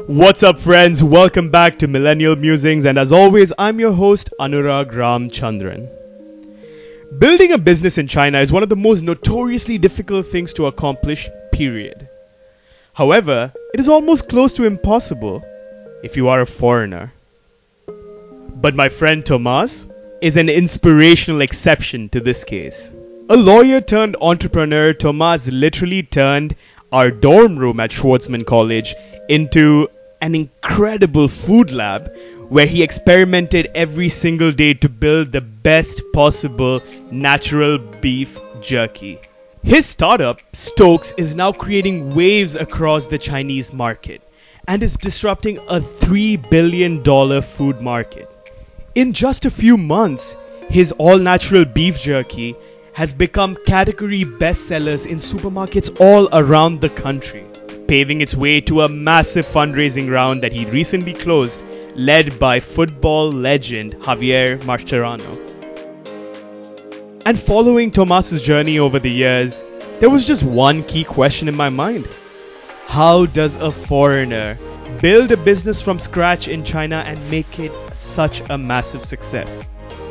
What's up, friends? Welcome back to Millennial Musings, and as always, I'm your host, Anurag Ramchandran. Building a business in China is one of the most notoriously difficult things to accomplish, period. However, it is almost close to impossible if you are a foreigner. But my friend Tomas is an inspirational exception to this case. A lawyer turned entrepreneur, Tomas literally turned our dorm room at Schwartzman College into an incredible food lab where he experimented every single day to build the best possible natural beef jerky. His startup, Stokes, is now creating waves across the Chinese market and is disrupting a $3 billion food market. In just a few months, his all-natural beef jerky has become category bestsellers in supermarkets all around the country, paving its way to a massive fundraising round that he recently closed, led by football legend Javier Mascherano. And following Tomas's journey over the years, there was just one key question in my mind. How does a foreigner build a business from scratch in China and make it such a massive success?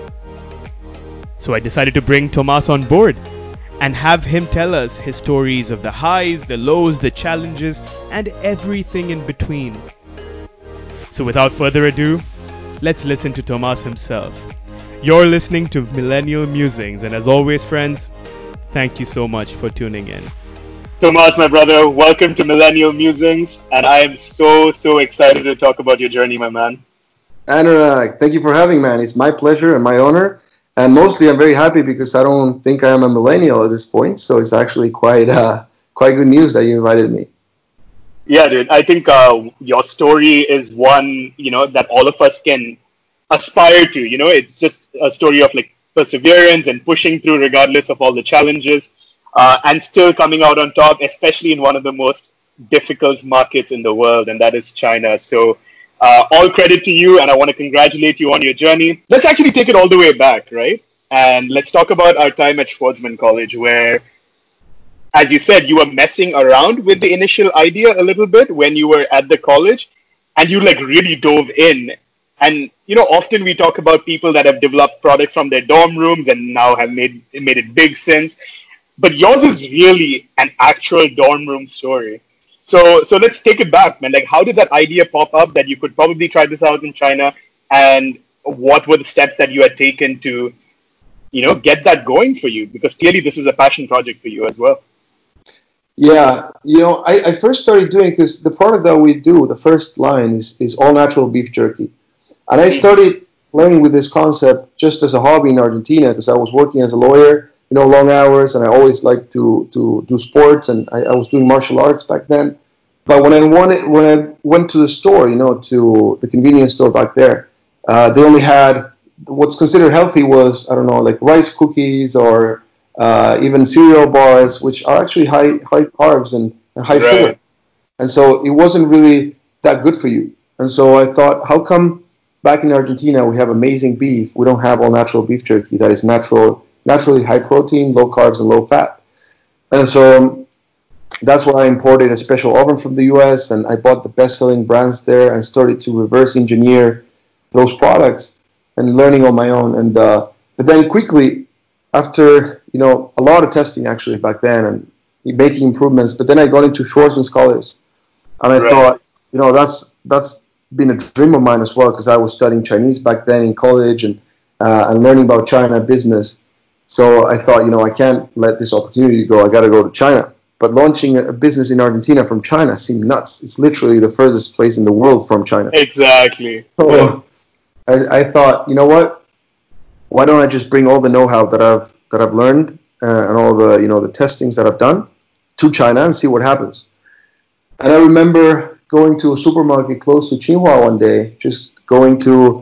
So I decided to bring Tomas on board and have him tell us his stories of the highs, the lows, the challenges, and everything in between. So without further ado, let's listen to Tomas himself. You're listening to Millennial Musings, and as always, friends, thank you so much for tuning in. Tomas, my brother, welcome to Millennial Musings, and I am so excited to talk about your journey, my man. Anurag, thank you for having me, man. It's my pleasure and my honor. And mostly I'm very happy because I don't think I am a millennial at this point. So it's actually quite good news that you invited me. Yeah, dude, I think your story is one, that all of us can aspire to. It's just a story of like perseverance and pushing through regardless of all the challenges, and still coming out on top, especially in one of the most difficult markets in the world, and that is China. So all credit to you, and I want to congratulate you on your journey. Let's actually take it all the way back, right? And let's talk about our time at Schwartzman College, where, as you said, you were messing around with the initial idea a little bit when you were at the college, and you like really dove in. And often we talk about people that have developed products from their dorm rooms and now have made it big since. But yours is really an actual dorm room story. So let's take it back, man. Like, how did that idea pop up that you could probably try this out in China, and what were the steps that you had taken to, get that going for you? Because clearly this is a passion project for you as well. Yeah, I first started doing because the product that we do, the first line is all natural beef jerky, and I started playing with this concept just as a hobby in Argentina because I was working as a lawyer. Long hours, and I always liked to do sports, and I was doing martial arts back then. But when I went to the store, to the convenience store back there, they only had what's considered healthy was, I don't know, like rice cookies or even cereal bars, which are actually high carbs and high sugar. And so it wasn't really that good for you. And so I thought, how come back in Argentina we have amazing beef, we don't have all natural beef jerky that is naturally high protein, low carbs, and low fat? And so that's why I imported a special oven from the US, and I bought the best-selling brands there and started to reverse engineer those products and learning on my own. And but then quickly, after a lot of testing actually back then and making improvements, but then I got into Schwarzman Scholars, and I thought, that's been a dream of mine as well because I was studying Chinese back then in college and learning about China business. So I thought, I can't let this opportunity go. I got to go to China. But launching a business in Argentina from China seemed nuts. It's literally the furthest place in the world from China. Exactly. So I thought, you know what? Why don't I just bring all the know-how that I've learned and all the the testings that I've done to China and see what happens? And I remember going to a supermarket close to Tsinghua one day, just going to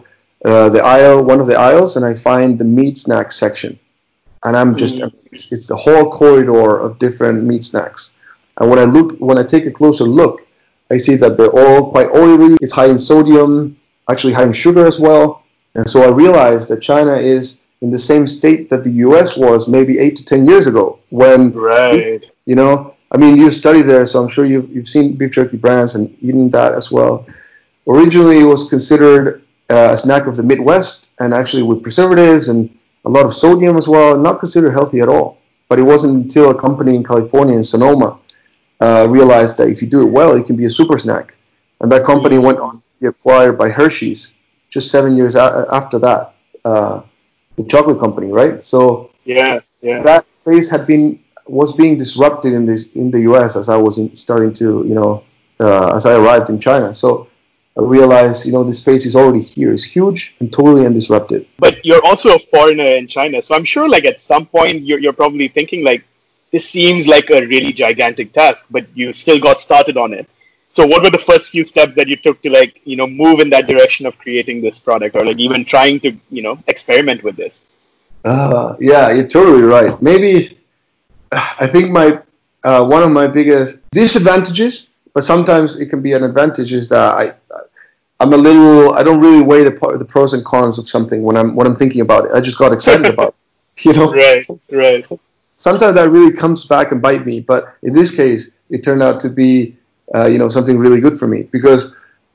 one of the aisles, and I find the meat snack section. And I'm just, it's the whole corridor of different meat snacks. And when I take a closer look, I see that they're all quite oily. It's high in sodium, actually high in sugar as well. And so I realized that China is in the same state that the US was maybe 8 to 10 years ago when, I mean, you studied there, so I'm sure you've seen beef jerky brands and eaten that as well. Originally, it was considered a snack of the Midwest, and actually with preservatives and a lot of sodium as well, not considered healthy at all. But it wasn't until a company in California, in Sonoma, realized that if you do it well, it can be a super snack. And that company went on to be acquired by Hershey's just 7 years after that, the chocolate company, right? So that space was being disrupted in the U.S. as I was starting to, as I arrived in China. So I realized, this space is already here. It's huge and totally undisrupted. But you're also a foreigner in China, so I'm sure like at some point you're probably thinking like, this seems like a really gigantic task, but you still got started on it. So what were the first few steps that you took to like, move in that direction of creating this product, or like even trying to, experiment with this? Yeah, you're totally right. Maybe I think one of my biggest disadvantages, but sometimes it can be an advantage, is that I don't really weigh the pros and cons of something when I'm thinking about it. I just got excited about it, Right. Sometimes that really comes back and bite me, but in this case, it turned out to be something really good for me, because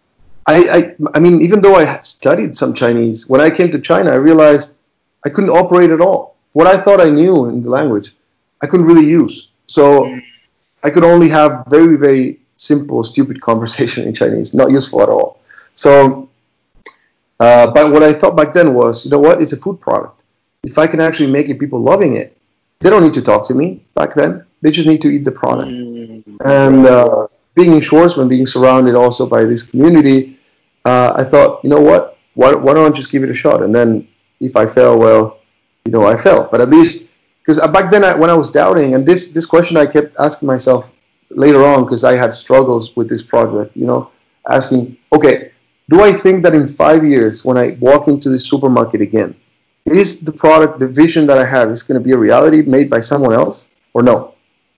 I mean, even though I had studied some Chinese, when I came to China, I realized I couldn't operate at all. What I thought I knew in the language, I couldn't really use. So I could only have very, very simple, stupid conversation in Chinese, not useful at all. So, but what I thought back then was, it's a food product. If I can actually make it people loving it, they don't need to talk to me back then. They just need to eat the product. And being in Schwarzman, being surrounded also by this community, I thought, why don't I just give it a shot? And then if I fail, well, I fail. But at least, because back then when I was doubting, and this question I kept asking myself later on, because I had struggles with this project, asking, okay, do I think that in 5 years, when I walk into the supermarket again, is the product, the vision that I have, is going to be a reality made by someone else, or no?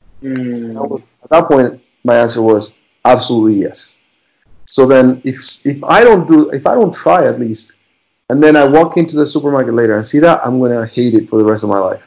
At that point, my answer was absolutely yes. So then, if I don't try at least, and then I walk into the supermarket later and see that, I'm gonna hate it for the rest of my life.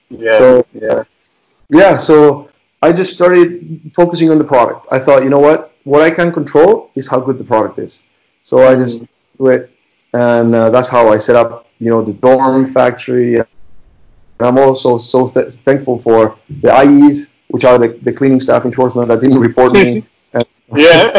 So I just started focusing on the product. I thought, what I can control is how good the product is. So I just do it, and that's how I set up, the dorm factory. And I'm also so thankful for the IEs, which are the cleaning staff in Schwarzman that didn't report me. Yeah.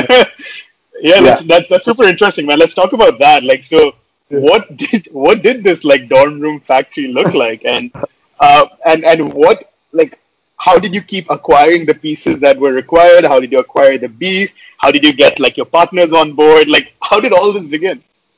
That's super interesting, man. Let's talk about that. Like, so what did this like dorm room factory look like, and what, like, how did you keep acquiring the pieces that were required? How did you acquire the beef? How did you get like your partners on board? Like, how did all this begin?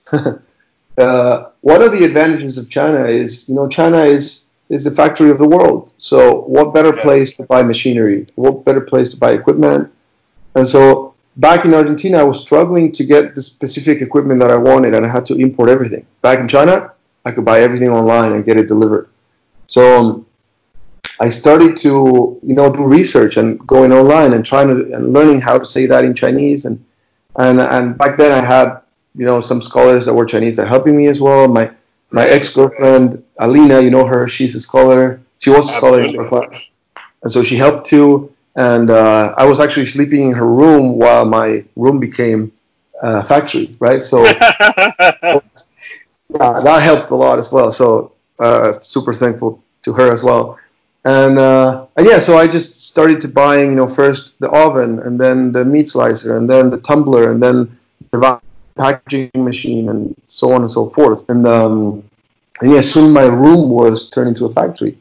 One of the advantages of China is, China is the factory of the world. So what better place to buy machinery? What better place to buy equipment? And so back in Argentina, I was struggling to get the specific equipment that I wanted, and I had to import everything. Back in China, I could buy everything online and get it delivered. So I started to, do research and going online and and learning how to say that in Chinese. And back then I had, some scholars that were Chinese that were helping me as well. My ex-girlfriend, Alina, her, she's a scholar. She was a scholar in her class. And so she helped too. And I was actually sleeping in her room while my room became a factory, right? So that helped a lot as well. So super thankful to her as well. And so I just started to buying, first the oven, and then the meat slicer, and then the tumbler, and then the packaging machine, and so on and so forth. And soon my room was turned into a factory,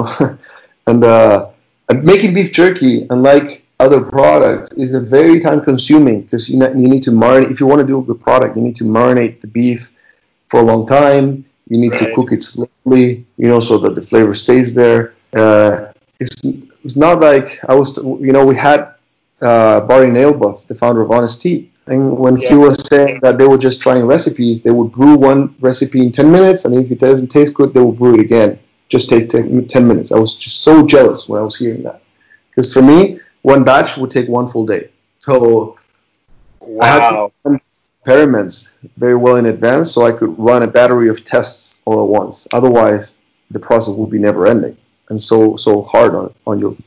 and making beef jerky, unlike other products, is a very time consuming, because you need to marinate. If you want to do a good product, you need to marinate the beef for a long time. You need to cook it slowly, so that the flavor stays there. It's not like we had Barry Nailbuff, the founder of Honest Tea, and when he was saying that they were just trying recipes, they would brew one recipe in 10 minutes, and if it doesn't taste good, they will brew it again. Just take 10 minutes. I was just so jealous when I was hearing that, because for me, one batch would take one full day. So I had to run experiments very well in advance, so I could run a battery of tests all at once. Otherwise, the process would be never ending and so hard on your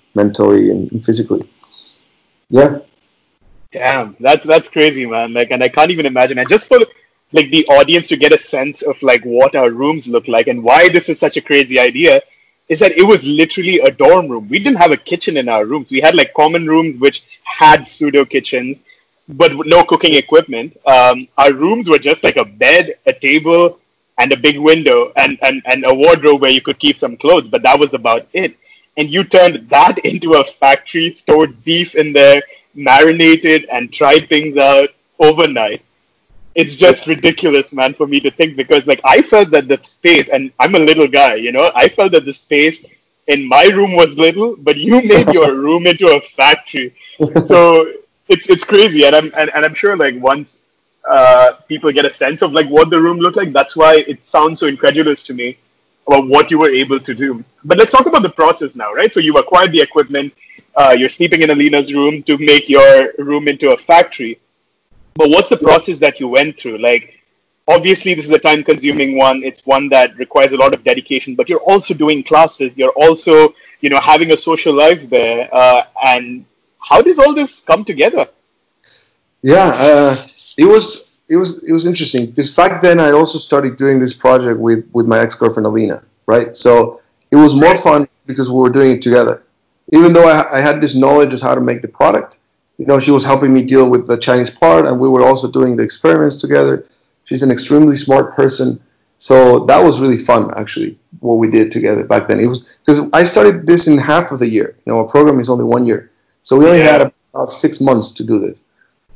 mentally and physically. Yeah. Damn, that's crazy, man. Like, and I can't even imagine. And just for like the audience to get a sense of like what our rooms look like and why this is such a crazy idea, is that it was literally a dorm room. We didn't have a kitchen in our rooms. We had like common rooms which had pseudo kitchens, but with no cooking equipment. Our rooms were just like a bed, a table, and a big window, and a wardrobe where you could keep some clothes. But that was about it. And you turned that into a factory, stored beef in there, marinated, and tried things out overnight. It's just ridiculous, man, for me to think, because like I felt that the space, and I'm a little guy, I felt that the space in my room was little, but you made your room into a factory. So it's crazy, and I'm sure like once people get a sense of like what the room looked like, that's why it sounds so incredulous to me about what you were able to do. But let's talk about the process now, right? So you've acquired the equipment, you're sleeping in Alina's room to make your room into a factory. But what's the process that you went through? Like, obviously, this is a time consuming one. It's one that requires a lot of dedication, but you're also doing classes. You're also, having a social life there. And how does all this come together? Yeah, it was interesting because back then I also started doing this project with my ex girlfriend Alina, right? So it was more fun because we were doing it together. Even though I had this knowledge of how to make the product, she was helping me deal with the Chinese part, and we were also doing the experiments together. She's an extremely smart person, so that was really fun actually. What we did together back then, it was because I started this in half of the year. A program is only 1 year, so we only had about 6 months to do this.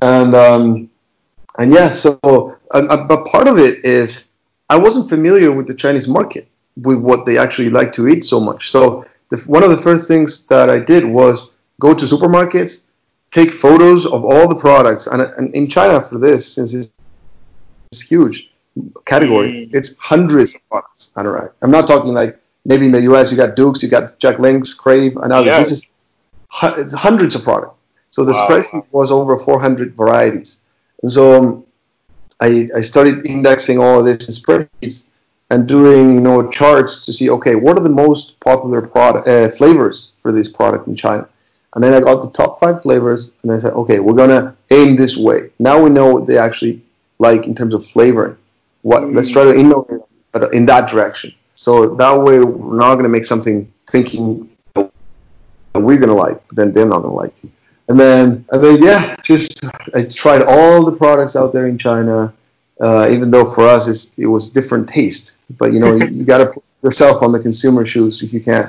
And yeah, so but part of it is I wasn't familiar with the Chinese market, with what they actually like to eat so much. So one of the first things that I did was go to supermarkets, take photos of all the products, and in China for this, since it's huge category, it's hundreds of products. Anurag, I'm not talking like maybe in the US you got Dukes, you got Jack Link's, Crave, and others. This is it's hundreds of products. So the spreadsheet was over 400 varieties. And so I started indexing all of this in spreadsheets and doing charts to see, okay, what are the most popular flavors for this product in China? And then I got the top 5 flavors, and I said, okay, we're gonna aim this way. Now we know what they actually like in terms of flavoring. Let's try to innovate in that direction. So that way we're not gonna make something thinking that we're gonna like, but then they're not gonna like it. And then yeah, just I tried all the products out there in China, even though for us it was different taste. But you got to put yourself on the consumer shoes if you can.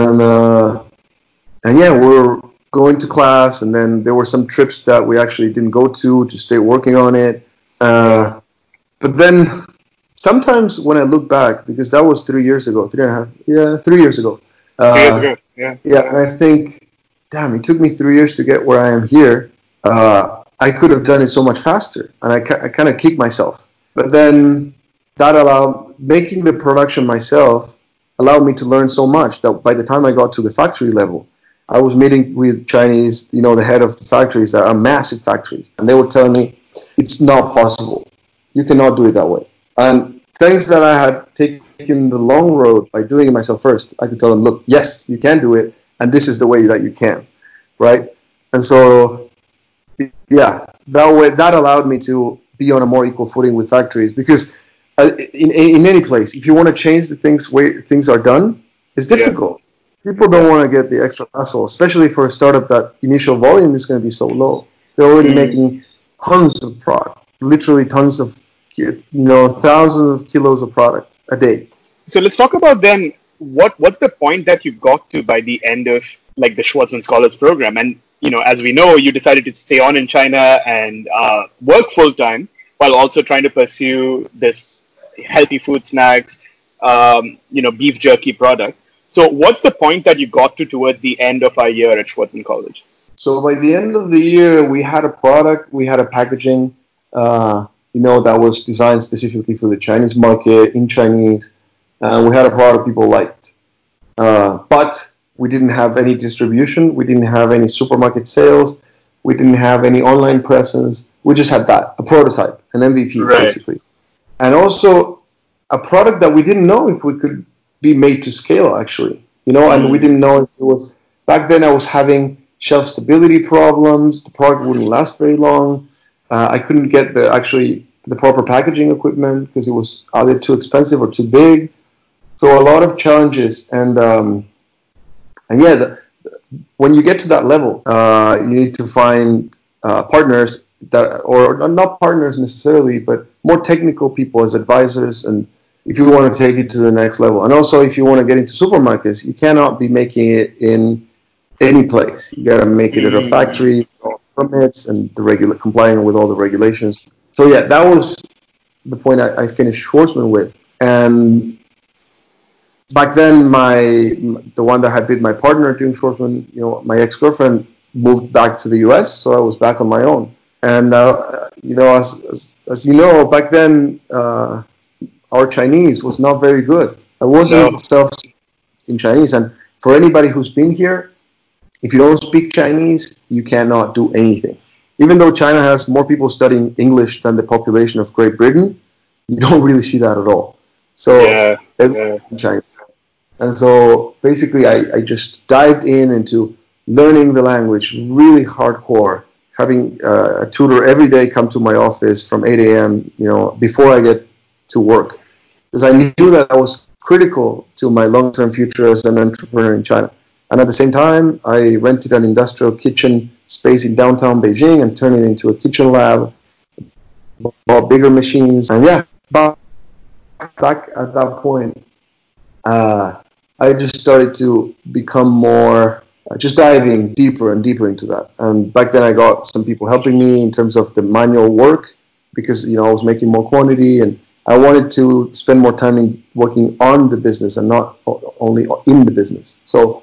And yeah, we're going to class, and then there were some trips that we actually didn't go to stay working on it. But then sometimes when I look back, because that was 3 years ago, 3 years ago. 3 years ago, yeah. Yeah, and I think, damn, it took me 3 years to get where I am here. I could have done it so much faster, and I kind of kicked myself. But then that making the production myself allowed me to learn so much that by the time I got to the factory level, I was meeting with Chinese, the head of the factories that are massive factories, and they were telling me, it's not possible. You cannot do it that way. And thanks that I had taken the long road by doing it myself first, I could tell them, look, yes, you can do it, and this is the way that you can, right? And so, yeah, that allowed me to be on a more equal footing with factories, because in any place, if you want to change the way things are done, it's difficult. People don't want to get the extra hassle, especially for a startup that initial volume is going to be so low. They're already making tons of product, literally tons of, thousands of kilos of product a day. So let's talk about then what's the point that you got to by the end of like the Schwarzman Scholars Program. And as we know, you decided to stay on in China and work full time while also trying to pursue this healthy food snacks, beef jerky product. So what's the point that you got to towards the end of our year at Schwarzman College? So by the end of the year, we had a product, we had a packaging, that was designed specifically for the Chinese market in Chinese. We had a product people liked. But we didn't have any distribution. We didn't have any supermarket sales. We didn't have any online presence. We just had a prototype, an MVP, basically. And also a product that we didn't know if we could be made to scale, actually. And we didn't know if it was back then I was having shelf stability problems. The product wouldn't last very long. I couldn't get the proper packaging equipment because it was either too expensive or too big. So a lot of challenges, and yeah, when you get to that level, you need to find partners that, or not partners necessarily, but more technical people as advisors, and if you want to take it to the next level. And also, if you want to get into supermarkets, you cannot be making it in any place. You got to make it at a factory, all permits, and complying with all the regulations. So yeah, that was the point I finished Schwarzman with. And back then, the one that had been my partner during Schwarzman, my ex-girlfriend moved back to the U.S., so I was back on my own. And as you know, back then our Chinese was not very good. I wasn't self in Chinese, and for anybody who's been here, if you don't speak Chinese, you cannot do anything. Even though China has more people studying English than the population of Great Britain, you don't really see that at all. So in China. And so basically I just dived into learning the language really hardcore, having a tutor every day come to my office from 8 a.m., before I get to work. Because I knew that was critical to my long-term future as an entrepreneur in China. And at the same time, I rented an industrial kitchen space in downtown Beijing and turned it into a kitchen lab, bought bigger machines. And yeah, back at that point, I just started to become more, just diving deeper and deeper into that. And back then I got some people helping me in terms of the manual work because, I was making more quantity, and I wanted to spend more time working on the business and not only in the business. So,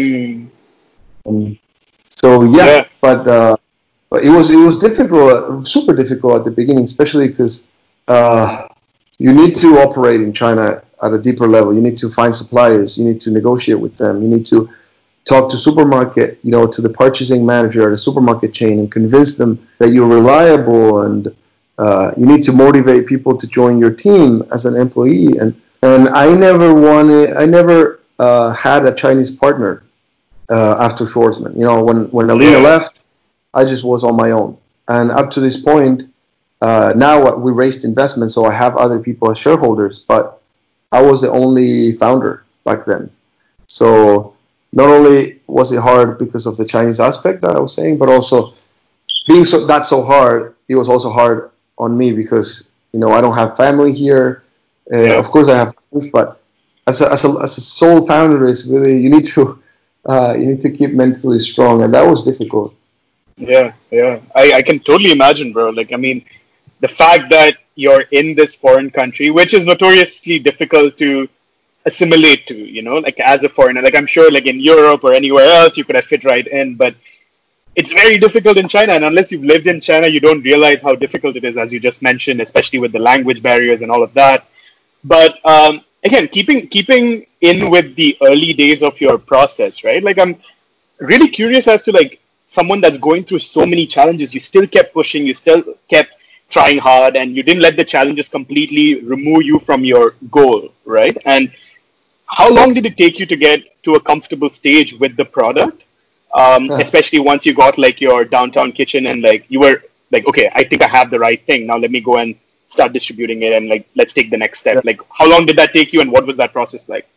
but it was difficult, super difficult at the beginning, especially because you need to operate in China at a deeper level. You need to find suppliers. You need to negotiate with them. You need to talk to supermarket, to the purchasing manager at a supermarket chain and convince them that you're reliable, and you need to motivate people to join your team as an employee. And I never had a Chinese partner after Schwarzman. When Alina left, I just was on my own. And up to this point, now we raised investment, so I have other people as shareholders, but I was the only founder back then. So not only was it hard because of the Chinese aspect that I was saying, but also being so hard, it was also hard on me because, I don't have family here. Of course I have friends, but as a sole founder, it's really, you need to keep mentally strong, and that was difficult. Yeah. I can totally imagine, bro. The fact that you're in this foreign country, which is notoriously difficult to assimilate to, as a foreigner. I'm sure, in Europe or anywhere else, you could have fit right in, but it's very difficult in China. And unless you've lived in China, you don't realize how difficult it is, as you just mentioned, especially with the language barriers and all of that. But again, keeping in with the early days of your process, right? I'm really curious as to someone that's going through so many challenges, you still kept pushing, you still kept trying hard, and you didn't let the challenges completely remove you from your goal, right? And how long did it take you to get to a comfortable stage with the product? Especially once you got your downtown kitchen and you were okay, I think I have the right thing. Now let me go and start distributing it, and let's take the next step. How long did that take you, and what was that process like?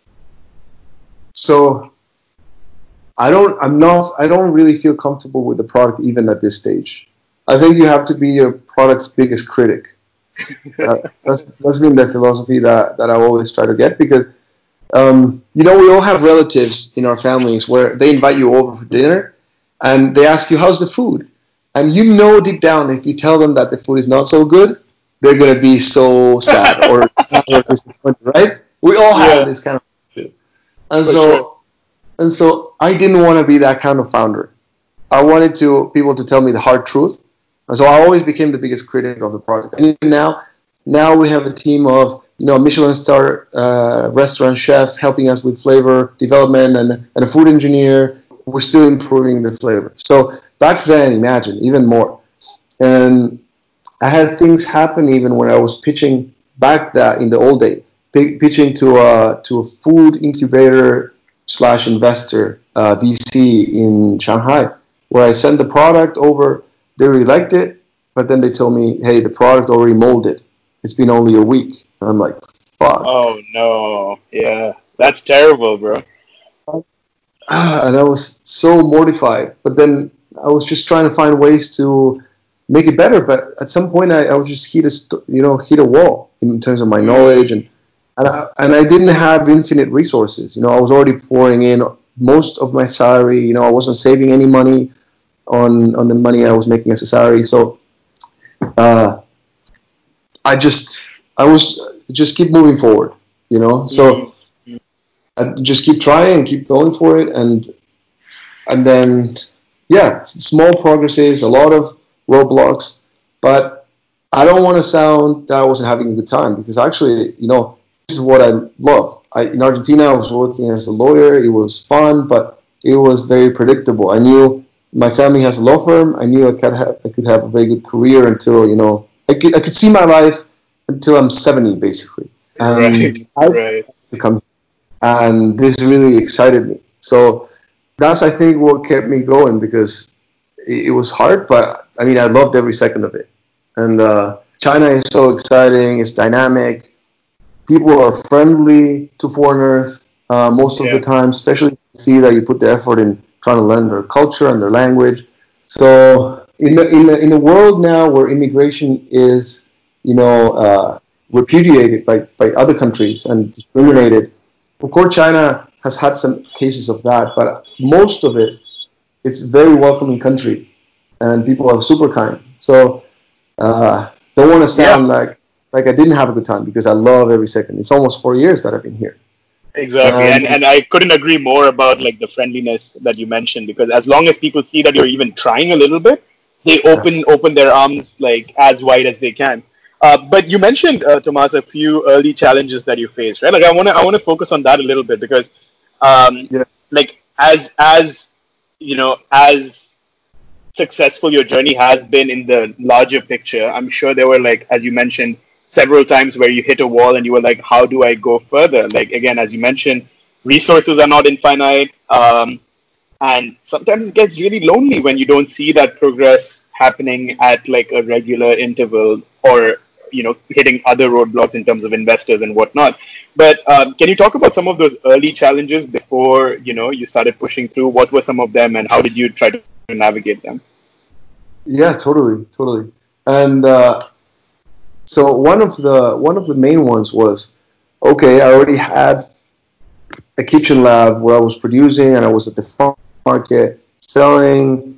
So I don't really feel comfortable with the product even at this stage. I think you have to be your product's biggest critic. That's been the philosophy that I always try to get, because we all have relatives in our families where they invite you over for dinner and they ask you, how's the food? And deep down, if you tell them that the food is not so good, they're going to be so sad or disappointed, right? We all have this kind of thing. And so I didn't want to be that kind of founder. I wanted people to tell me the hard truth. And so I always became the biggest critic of the product. And now we have a team of a Michelin star restaurant chef helping us with flavor development and a food engineer. We're still improving the flavor. So back then, imagine, even more. And I had things happen even when I was pitching back in the old day, pitching to a food incubator / investor VC in Shanghai, where I sent the product over. They really liked it, but then they told me, hey, the product already molded. It's been only a week. And I'm like, fuck. Oh no. Yeah. That's terrible, bro. And I was so mortified. But then I was just trying to find ways to make it better. But at some point, I would just hit a wall in terms of my knowledge, and I didn't have infinite resources. I was already pouring in most of my salary. I wasn't saving any money on the money I was making as a salary. So I was just keep moving forward. So I just keep trying, keep going for it, and then small progresses, a lot of roadblocks, but I don't want to sound that I wasn't having a good time, because actually, this is what I love. In Argentina, I was working as a lawyer. It was fun, but it was very predictable. I knew my family has a law firm. I knew I could have a very good career until, I could see my life until I'm 70, basically. And Right. and this really excited me. So that's, I think, what kept me going, because it was hard, but I mean, I loved every second of it. And China is so exciting. It's dynamic. People are friendly to foreigners most of the time, especially if you see that you put the effort in trying to learn their culture and their language. So in a world now where immigration is, repudiated by other countries and discriminated, of course, China has had some cases of that, but most of it's a very welcoming country, and people are super kind. So don't want to sound like I didn't have a good time, because I love every second. It's almost 4 years that I've been here. Exactly, and I couldn't agree more about like the friendliness that you mentioned, because as long as people see that you're even trying a little bit, they open their arms like as wide as they can. But you mentioned, Tomas, a few early challenges that you faced, right? Like I want to focus on that a little bit, because Yeah. like as successful your journey has been in the larger picture, I'm sure there were, like, as you mentioned, several times where you hit a wall and you were like, how do I go further? Like, again, as you mentioned, resources are not infinite. And sometimes it gets really lonely when you don't see that progress happening at like a regular interval, or hitting other roadblocks in terms of investors and whatnot. But can you talk about some of those early challenges before you started pushing through? What were some of them, and how did you try to navigate them? Yeah, totally. And so one of the main ones was, okay, I already had a kitchen lab where I was producing, and I was at the farm market selling,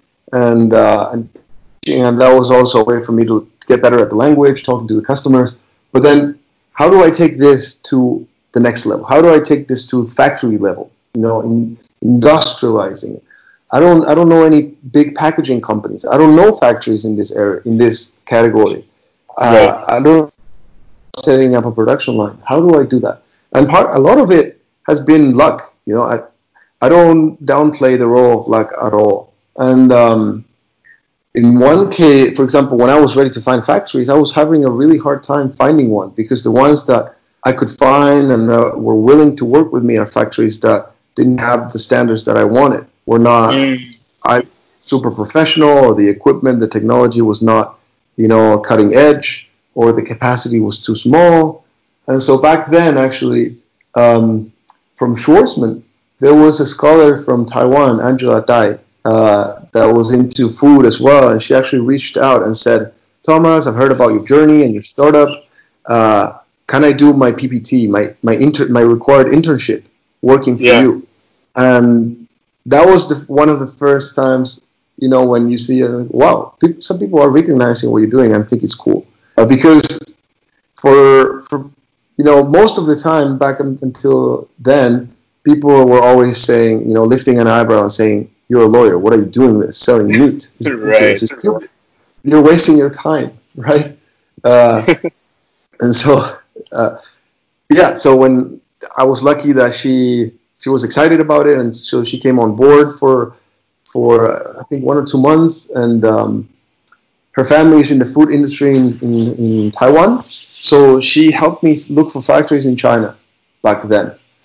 and that was also a way for me to get better at the language, talking to the customers. But then, how do I take this to the next level? How do I take this to factory level? Industrializing it. I don't know any big packaging companies. I don't know factories in this area, in this category. Right. I don't setting up a production line. How do I do that? And a lot of it has been luck. I don't downplay the role of luck at all. And in one case, for example, when I was ready to find factories, I was having a really hard time finding one, because the ones that I could find and that were willing to work with me are factories that didn't have the standards that I wanted. Were not super professional, or the equipment, the technology was not, cutting edge, or the capacity was too small. And so back then, actually, from Schwarzman, there was a scholar from Taiwan, Angela Dai, that was into food as well, and she actually reached out and said, "Thomas, I've heard about your journey and your startup. Can I do my PPT, my required internship, working for Yeah. you?" And that was one of the first times, when you see, wow, some people are recognizing what you're doing, and I think it's cool, because for most of the time back until then, people were always saying, lifting an eyebrow and saying, "You're a lawyer. What are you doing this? Selling meat? It's Right. ridiculous. You're wasting your time, right?" Uh, and so, uh, so when I was lucky that she was excited about it, and so she came on board for I think 1 or 2 months, and her family is in the food industry in Taiwan, so she helped me look for factories in China back then.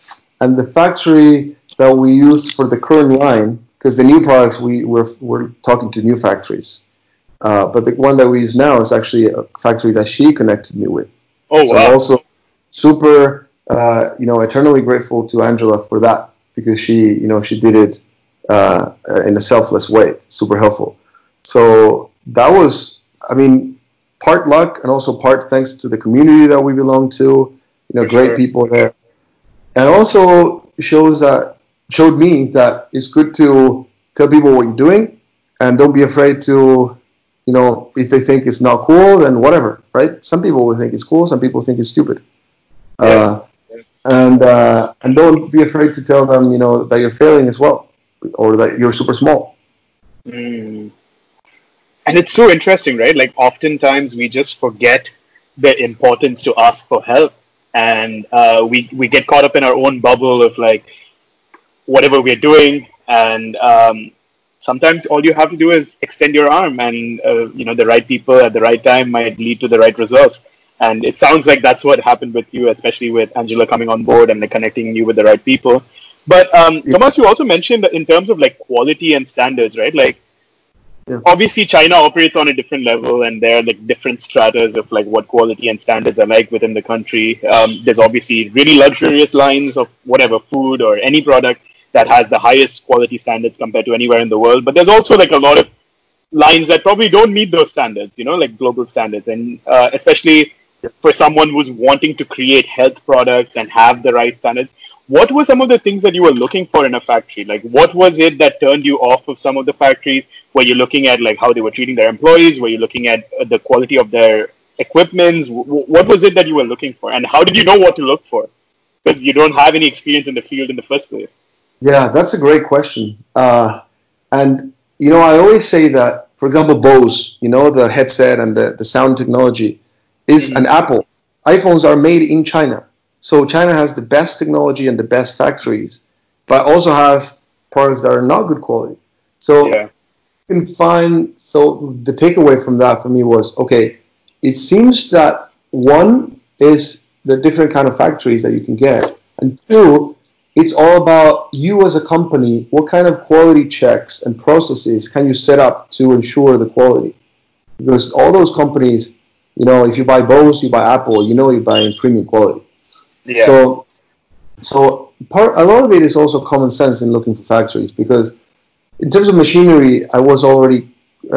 and the factory that we used for the current line, because the new products we're talking to new factories, but the one that we use now is actually a factory that she connected me with. Oh, So wow. I'm also super, eternally grateful to Angela for that, because she did it in a selfless way, super helpful. So that was, I mean, part luck and also part thanks to the community that we belong to. For Great sure. people there, and also showed me that it's good to tell people what you're doing, and don't be afraid to, if they think it's not cool, then whatever, right? Some people will think it's cool, some people think it's stupid. Yeah. And don't be afraid to tell them, that you're failing as well, or that you're super small. Mm. And it's so interesting, right? Like oftentimes we just forget the importance to ask for help, and we get caught up in our own bubble of like whatever we're doing, and sometimes all you have to do is extend your arm, and the right people at the right time might lead to the right results. And it sounds like that's what happened with you, especially with Angela coming on board and like, connecting you with the right people. But Yeah. Thomas, you also mentioned that in terms of like quality and standards, right? Like Yeah. obviously China operates on a different level, and there are like different stratas of like what quality and standards are like within the country. There's obviously really luxurious lines of whatever food or any product that has the highest quality standards compared to anywhere in the world, but there's also like a lot of lines that probably don't meet those standards, like global standards. And especially for someone who's wanting to create health products and have the right standards, what were some of the things that you were looking for in a factory? Like, what was it that turned you off of some of the factories? Were you looking at like how they were treating their employees? Were you looking at the quality of their equipment? What was it that you were looking for, and how did you know what to look for? Because you don't have any experience in the field in the first place. Yeah, that's a great question. And I always say that, for example, Bose, the headset and the sound technology, is an Mm-hmm. Apple. iPhones are made in China. So China has the best technology and the best factories, but also has products that are not good quality. So Yeah. so the takeaway from that for me was, okay, it seems that one is the different kind of factories that you can get, and two, it's all about you as a company. What kind of quality checks and processes can you set up to ensure the quality? Because all those companies, if you buy Bose, you buy Apple, you're buying premium quality. Yeah. So, a lot of it is also common sense in looking for factories, because in terms of machinery, I was already,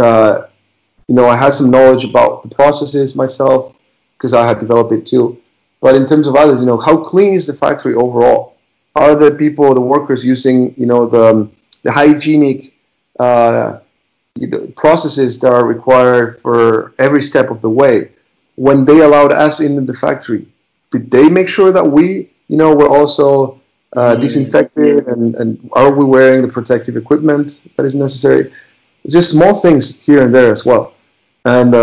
I had some knowledge about the processes myself, because I had developed it too. But in terms of others, how clean is the factory overall? Are the workers using, the hygienic uh, processes that are required for every step of the way? When they allowed us in the factory, did they make sure that we, were also Mm. disinfected, and are we wearing the protective equipment that is necessary? It's just small things here and there as well. And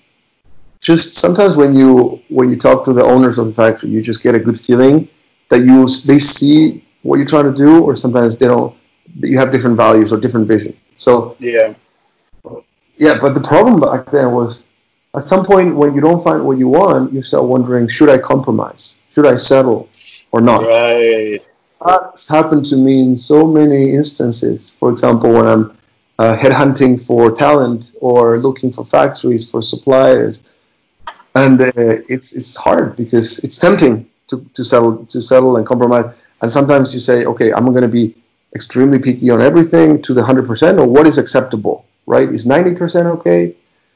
just sometimes when you talk to the owners of the factory, you just get a good feeling that they see what you're trying to do, or sometimes they don't. You have different values or different vision. So Yeah. yeah, but the problem back then was, at some point when you don't find what you want, you start wondering, should I compromise? Should I settle or not? Right. That's happened to me in so many instances. For example, when I'm headhunting for talent or looking for factories for suppliers, and it's hard because it's tempting to settle and compromise. And sometimes you say, okay, I'm going to be extremely picky on everything to the 100%, or what is acceptable, right? Is 90% okay?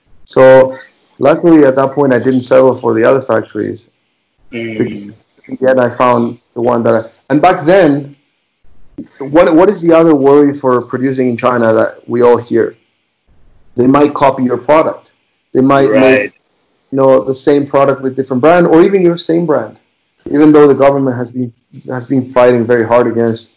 So luckily at that point I didn't settle for the other factories, because Mm. in the end I found the one and back then, what is the other worry for producing in China that we all hear? They might copy your product. They might Right. make the same product with different brand, or even your same brand, even though the government has been fighting very hard against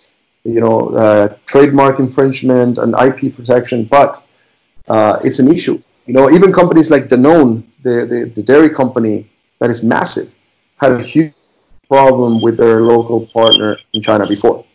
trademark infringement and IP protection, but it's an issue. Even companies like Danone, the dairy company that is massive, had a huge problem with their local partner in China before.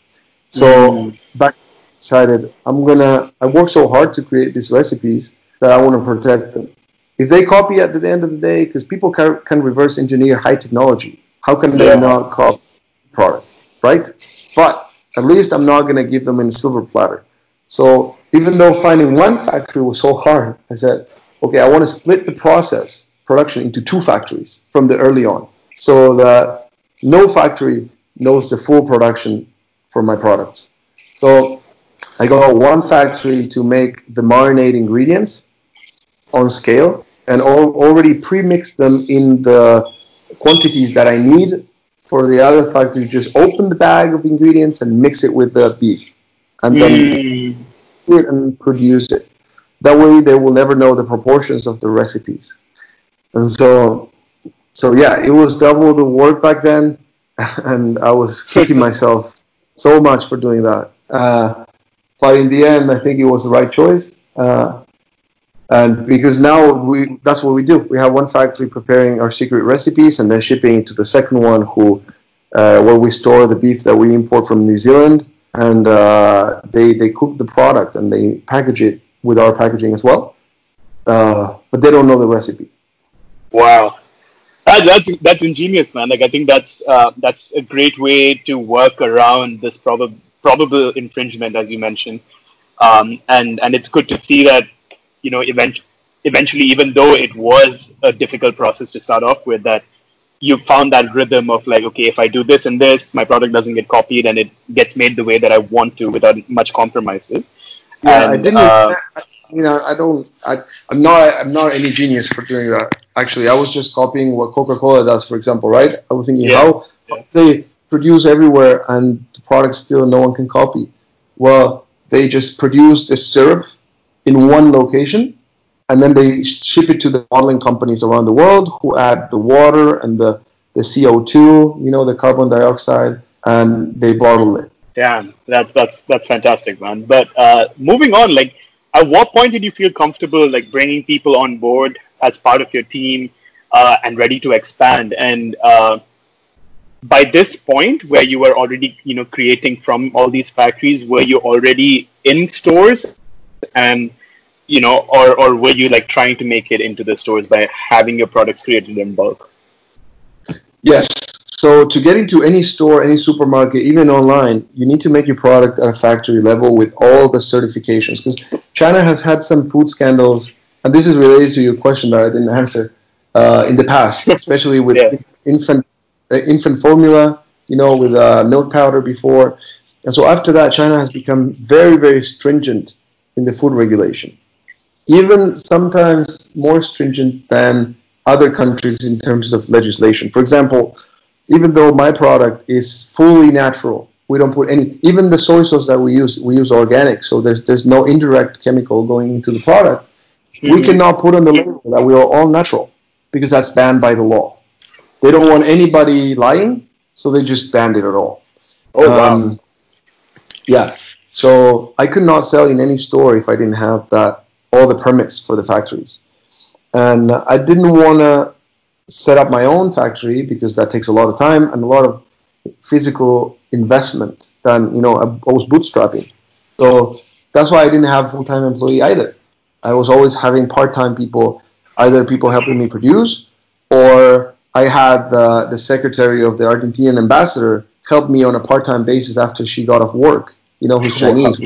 So Mm. back decided, I worked so hard to create these recipes that I want to protect them. If they copy at the end of the day, because people can reverse engineer high technology, how can they Yeah. not copy product? right? But at least I'm not going to give them in a silver platter. So even though finding one factory was so hard, I said, okay, I want to split the process production into two factories from the early on, so that no factory knows the full production for my products. So I got one factory to make the marinade ingredients on scale and already pre-mix them in the quantities that I need for the other factory. Just open the bag of ingredients and mix it with the beef, and then do it and produce it. That way, they will never know the proportions of the recipes. And so yeah, it was double the work back then, and I was kicking myself so much for doing that. But in the end, I think it was the right choice. And because now that's what we do. We have one factory preparing our secret recipes and then shipping to the second one where we store the beef that we import from New Zealand, and they cook the product and they package it with our packaging as well. But they don't know the recipe. Wow. That's ingenious, man. Like I think that's a great way to work around this probable infringement, as you mentioned. And it's good to see that eventually, even though it was a difficult process to start off with, that you found that rhythm of like, okay, if I do this and this, my product doesn't get copied and it gets made the way that I want to without much compromises. Yeah, I And didn't. I don't. I'm not any genius for doing that. Actually, I was just copying what Coca-Cola does, for example, right? I was thinking how they produce everywhere and the product still no one can copy. Well, they just produce the syrup in one location, and then they ship it to the bottling companies around the world who add the water and the CO2, the carbon dioxide, and they bottle it. Damn, that's fantastic, man. But moving on, like, at what point did you feel comfortable like bringing people on board as part of your team and ready to expand? And by this point, where you were already creating from all these factories, were you already in stores, and or were you like trying to make it into the stores by having your products created in bulk? Yes. So to get into any store, any supermarket, even online, you need to make your product at a factory level with all the certifications. Because China has had some food scandals, and this is related to your question that I didn't answer in the past, especially with infant formula, with milk powder before. And so after that, China has become very, very stringent in the food regulation, even sometimes more stringent than other countries in terms of legislation. For example, even though my product is fully natural, we don't put even the soy sauce that we use organic, so there's no indirect chemical going into the product. Mm-hmm. We cannot put on the label that we are all natural, because that's banned by the law. They don't want anybody lying, so they just banned it at all. Oh, wow. Yeah, so I could not sell in any store if I didn't have all the permits for the factories. And I didn't want to set up my own factory because that takes a lot of time and a lot of physical investment. Then I was bootstrapping, so that's why I didn't have a full-time employee either. I was always having part-time people, either people helping me produce, or I had the secretary of the Argentinian ambassador help me on a part-time basis after she got off work. Who's Chinese.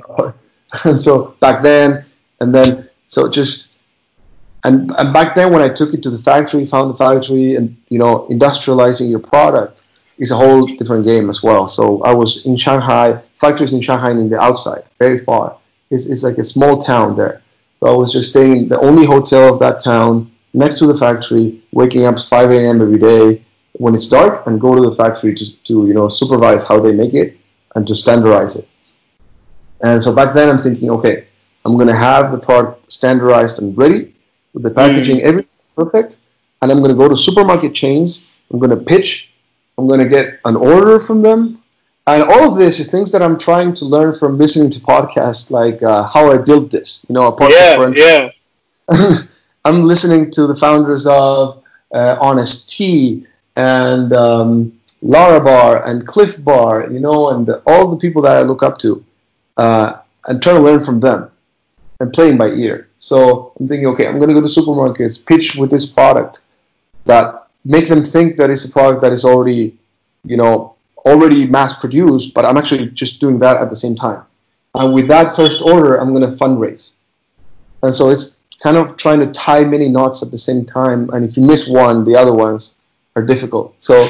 And so back then, and then so just. And back then, when I took it to the factory, found the factory, and industrializing your product is a whole different game as well. So I was in Shanghai, factories in Shanghai in the outside, very far. It's like a small town there. So I was just staying in the only hotel of that town, next to the factory, waking up 5 a.m. every day when it's dark, and go to the factory to supervise how they make it and to standardize it. And so back then, I'm thinking, okay, I'm going to have the product standardized and ready, with the packaging, everything perfect, and I'm going to go to supermarket chains, I'm going to pitch, I'm going to get an order from them, and all of this is things that I'm trying to learn from listening to podcasts like How I Built This, a podcast for I'm listening to the founders of Honest Tea and Larabar and Cliff Bar, and all the people that I look up to, and trying to learn from them and playing by ear. So I'm thinking, okay, I'm going to go to supermarkets, pitch with this product that make them think that it's a product that is already, already mass produced, but I'm actually just doing that at the same time. And with that first order, I'm going to fundraise. And so it's kind of trying to tie many knots at the same time. And if you miss one, the other ones are difficult. So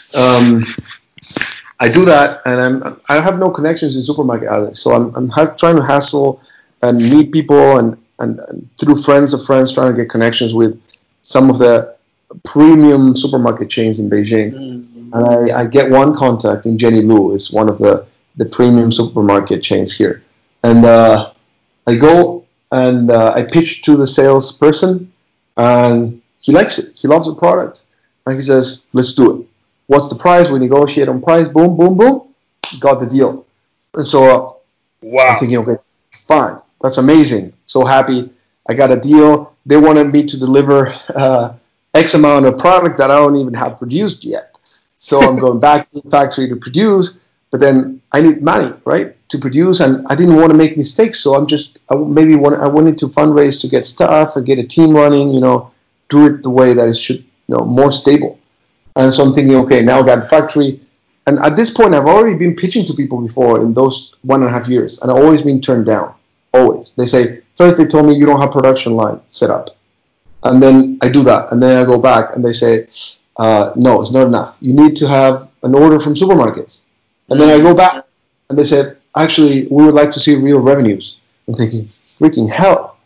I do that, and I have no connections in supermarket either. So I'm trying to hassle and meet people, and through friends of friends, trying to get connections with some of the premium supermarket chains in Beijing. And I get one contact in Jenny Lu. It's one of the premium supermarket chains here. And I go and I pitch to the salesperson, and he likes it. He loves the product. And he says, let's do it. What's the price? We negotiate on price. Boom, boom, boom. Got the deal. And so I'm thinking, okay, fine. That's amazing. So happy. I got a deal. They wanted me to deliver X amount of product that I don't even have produced yet. So I'm going back to the factory to produce, but then I need money, right, to produce, and I didn't want to make mistakes. So I wanted to fundraise to get stuff and get a team running, do it the way that it should, more stable. And so I'm thinking, okay, now I got a factory. And at this point, I've already been pitching to people before in those 1.5 years, and I've always been turned down, always. They say, first they told me you don't have production line set up. And then I do that, and then I go back, and they say, no, it's not enough. You need to have an order from supermarkets. And then I go back, and they said, actually, we would like to see real revenues. I'm thinking, freaking hell,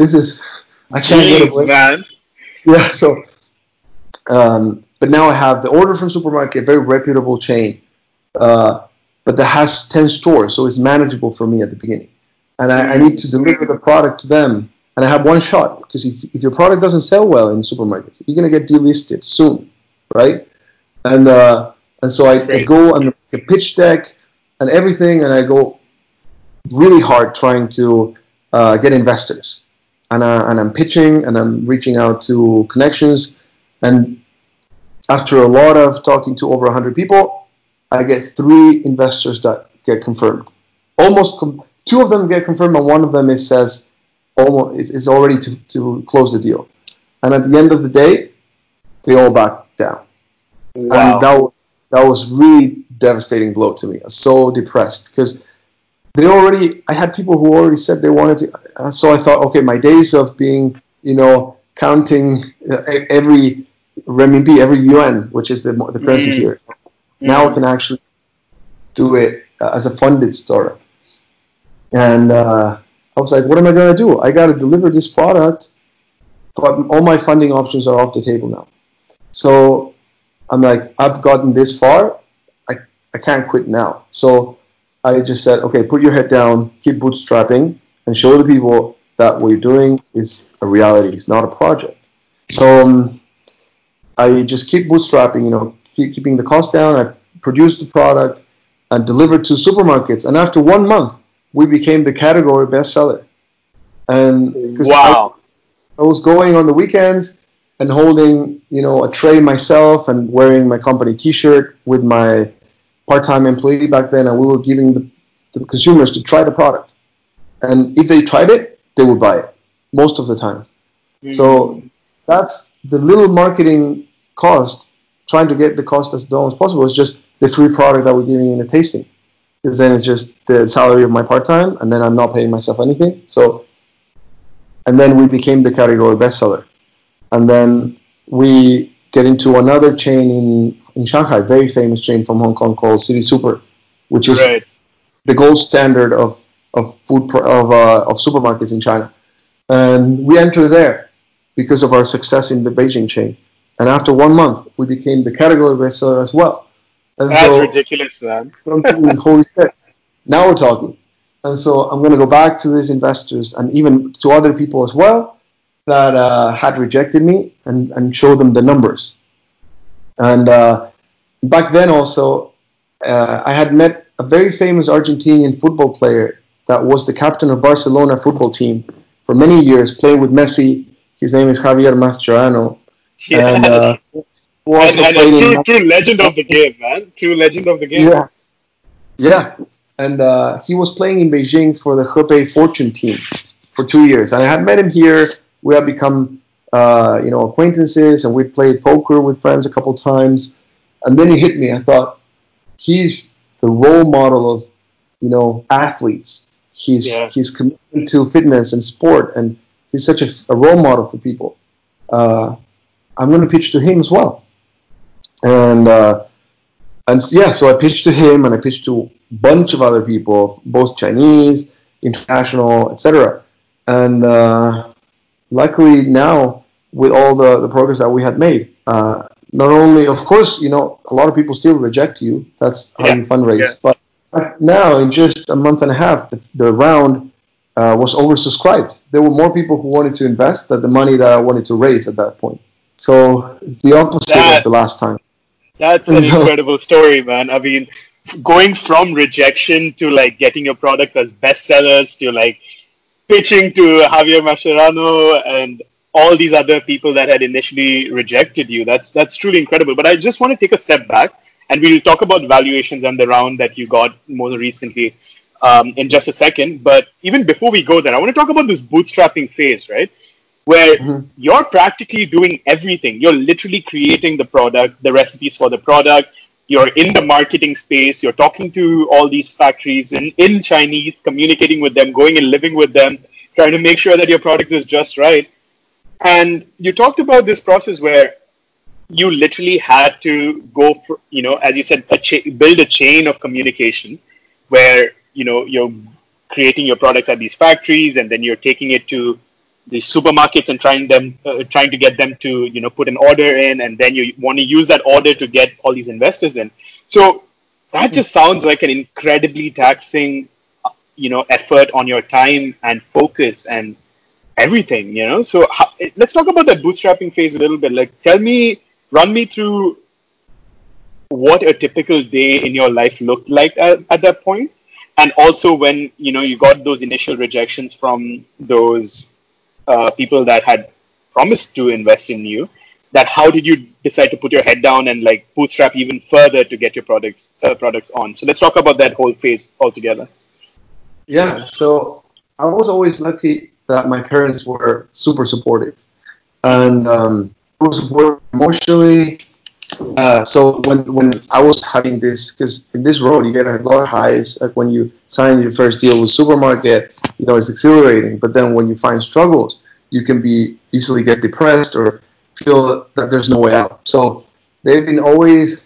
I can't get away. Man. Yeah, so, but now I have the order from supermarket, very reputable chain, but that has 10 stores, so it's manageable for me at the beginning. And I need to deliver the product to them, and I have one shot, because if your product doesn't sell well in supermarkets, you're going to get delisted soon, right? And so I go and make a pitch deck and everything, and I go really hard trying to get investors. And I'm pitching, and I'm reaching out to connections, and after a lot of talking to over 100 people, I get 3 investors that get confirmed. Two of them get confirmed, and one of them says almost is already to close the deal. And at the end of the day, they all back down. Wow. And that was really devastating blow to me. I was so depressed because I had people who already said they wanted to. So I thought, okay, my days of being, counting every renminbi, every yuan, which is the currency here. Now I can actually do it as a funded startup. And I was like, what am I going to do? I got to deliver this product, but all my funding options are off the table now. So I'm like, I've gotten this far. I can't quit now. So I just said, okay, put your head down, keep bootstrapping, and show the people that what you're doing is a reality. It's not a project. So I just keep bootstrapping, keeping the cost down. I produced the product and delivered to supermarkets. And after 1 month, we became the category bestseller. And wow. I was going on the weekends and holding, a tray myself and wearing my company T-shirt with my part-time employee back then, and we were giving the consumers to try the product. And if they tried it, they would buy it most of the time. So that's the little marketing cost, trying to get the cost as low as possible. Is just the free product that we're giving in a tasting. Because then it's just the salary of my part-time, and then I'm not paying myself anything. So, and then we became the category bestseller. And then we get into another chain in Shanghai, very famous chain from Hong Kong called City Super, which is the gold standard of supermarkets in China. And we enter there because of our success in the Beijing chain. And after 1 month, we became the category bestseller as well. And that's ridiculous, man. Holy shit. Now we're talking. And so I'm going to go back to these investors and even to other people as well that had rejected me and show them the numbers. And back then also, I had met a very famous Argentinian football player that was the captain of Barcelona football team for many years, playing with Messi. His name is Javier Mascherano. Yeah. And a true legend of the game, man. True legend of the game. Yeah. Yeah. And he was playing in Beijing for the Hebei Fortune team for 2 years. And I had met him here. We had become, acquaintances, and we played poker with friends a couple times. And then he hit me. I thought, he's the role model of, athletes. Yeah. He's committed to fitness and sport, and he's such a role model for people. I'm going to pitch to him as well. And yeah, so I pitched to him, and I pitched to a bunch of other people, both Chinese, international, etc. And luckily now, with all the progress that we had made, not only, of course, a lot of people still reject you. That's how you fundraise. Yeah. But now, in just a month and a half, the round was oversubscribed. There were more people who wanted to invest than the money that I wanted to raise at that point. So it's the opposite of the last time. That's an incredible story, man. I mean, going from rejection to like getting your product as bestsellers to like pitching to Javier Mascherano and all these other people that had initially rejected you. That's truly incredible. But I just want to take a step back, and we'll talk about valuations and the round that you got more recently in just a second. But even before we go there, I want to talk about this bootstrapping phase, right? Where you're practically doing everything. You're literally creating the product, the recipes for the product. You're in the marketing space. You're talking to all these factories in Chinese, communicating with them, going and living with them, trying to make sure that your product is just right. And you talked about this process where you literally had to go for, as you said, build a chain of communication where, you're creating your products at these factories, and then you're taking it to the supermarkets and trying to get them to put an order in, and then you want to use that order to get all these investors in. So that just sounds like an incredibly taxing effort on your time and focus and everything. So let's talk about that bootstrapping phase a little bit. Like, run me through what a typical day in your life looked like at that point, and also when you got those initial rejections from those people that had promised to invest in you, that how did you decide to put your head down and like bootstrap even further to get your products on? So let's talk about that whole phase altogether. Yeah, so I was always lucky that my parents were super supportive, and supportive emotionally. So when I was having this, because in this road you get a lot of highs. Like when you sign your first deal with supermarket, it's exhilarating. But then when you find struggles, you can be easily get depressed or feel that there's no way out. So they've been always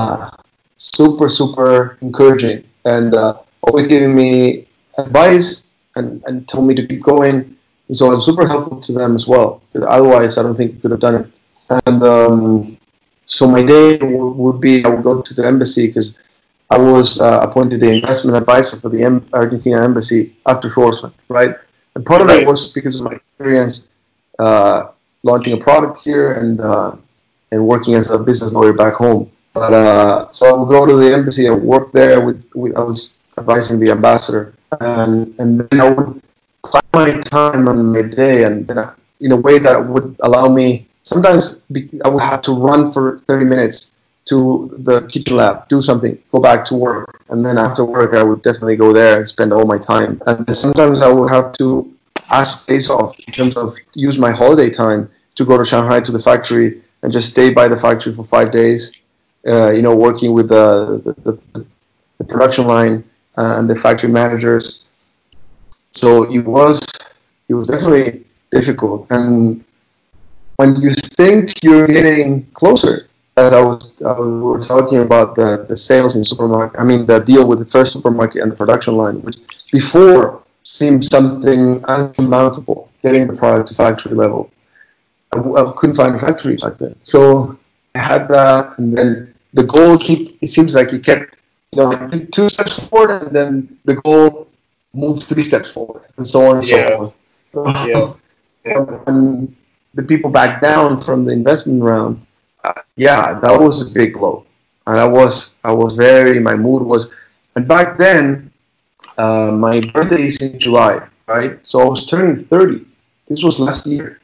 super encouraging, and always giving me advice and told me to keep going. And so I'm super helpful to them as well. Otherwise, I don't think we could have done it. And so my day would be, I would go to the embassy because I was appointed the investment advisor for the Argentina embassy after Schwarzman, right? And part of it was because of my experience launching a product here and working as a business lawyer back home. But so I would go to the embassy and work there. I was advising the ambassador, and then I would plan my time on my day, and then in a way that would allow me. Sometimes I would have to run for 30 minutes to the kitchen lab, do something, go back to work, and then after work I would definitely go there and spend all my time. And sometimes I would have to ask days off in terms of use my holiday time to go to Shanghai to the factory and just stay by the factory for 5 days, working with the production line and the factory managers. So it was definitely difficult. And when you think you're getting closer, as we were talking about the sales in supermarket, I mean the deal with the first supermarket and the production line, which before seemed something unsurmountable, getting the product to factory level. I couldn't find a factory back then. So I had that, and then the goal it seems like it kept, like 2 steps forward, and then the goal moved 3 steps forward, and so on and so forth. And the people back down from the investment round, that was a big blow. And my mood was, and back then, my birthday is in July, right? So I was turning 30. This was last year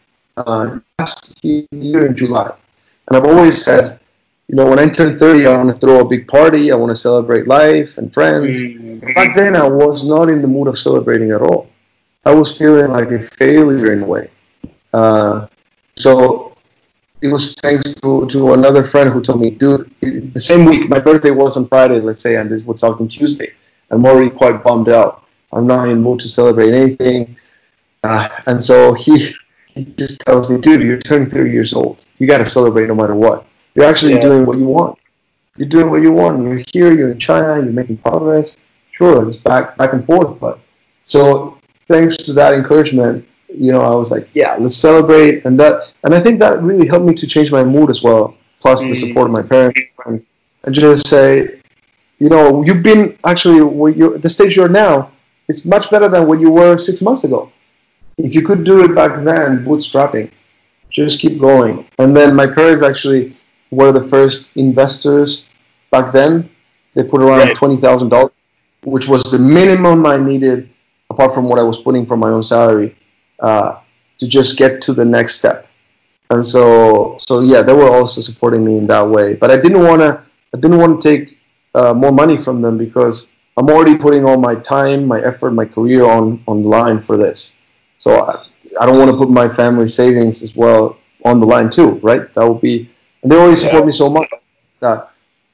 in July. And I've always said, when I turn 30, I want to throw a big party. I want to celebrate life and friends. Back then, I was not in the mood of celebrating at all. I was feeling like a failure in a way. So it was thanks to another friend who told me, dude, the same week, my birthday was on Friday, let's say, and this was out on Tuesday. I'm already quite bummed out. I'm not in the mood to celebrate anything. And so he just tells me, dude, you're turning 30 years old. You got to celebrate no matter what. You're actually doing what you want. You're doing what you want. You're here, you're in China, you're making progress. Sure, it's back and forth. But so thanks to that encouragement, I was like, yeah, let's celebrate. And I think that really helped me to change my mood as well. Plus the support of my parents, friends, and just say, you've been actually the stage you're now. It's much better than what you were 6 months ago. If you could do it back then, bootstrapping, just keep going. And then my parents actually were the first investors back then. They put around $20,000, which was the minimum I needed, apart from what I was putting from my own salary, to just get to the next step. And so yeah, they were also supporting me in that way. But I didn't want to take more money from them because I'm already putting all my time, my effort, my career on the line for this. So I don't want to put my family savings as well on the line too, right? That would be, and they already support me so much. That,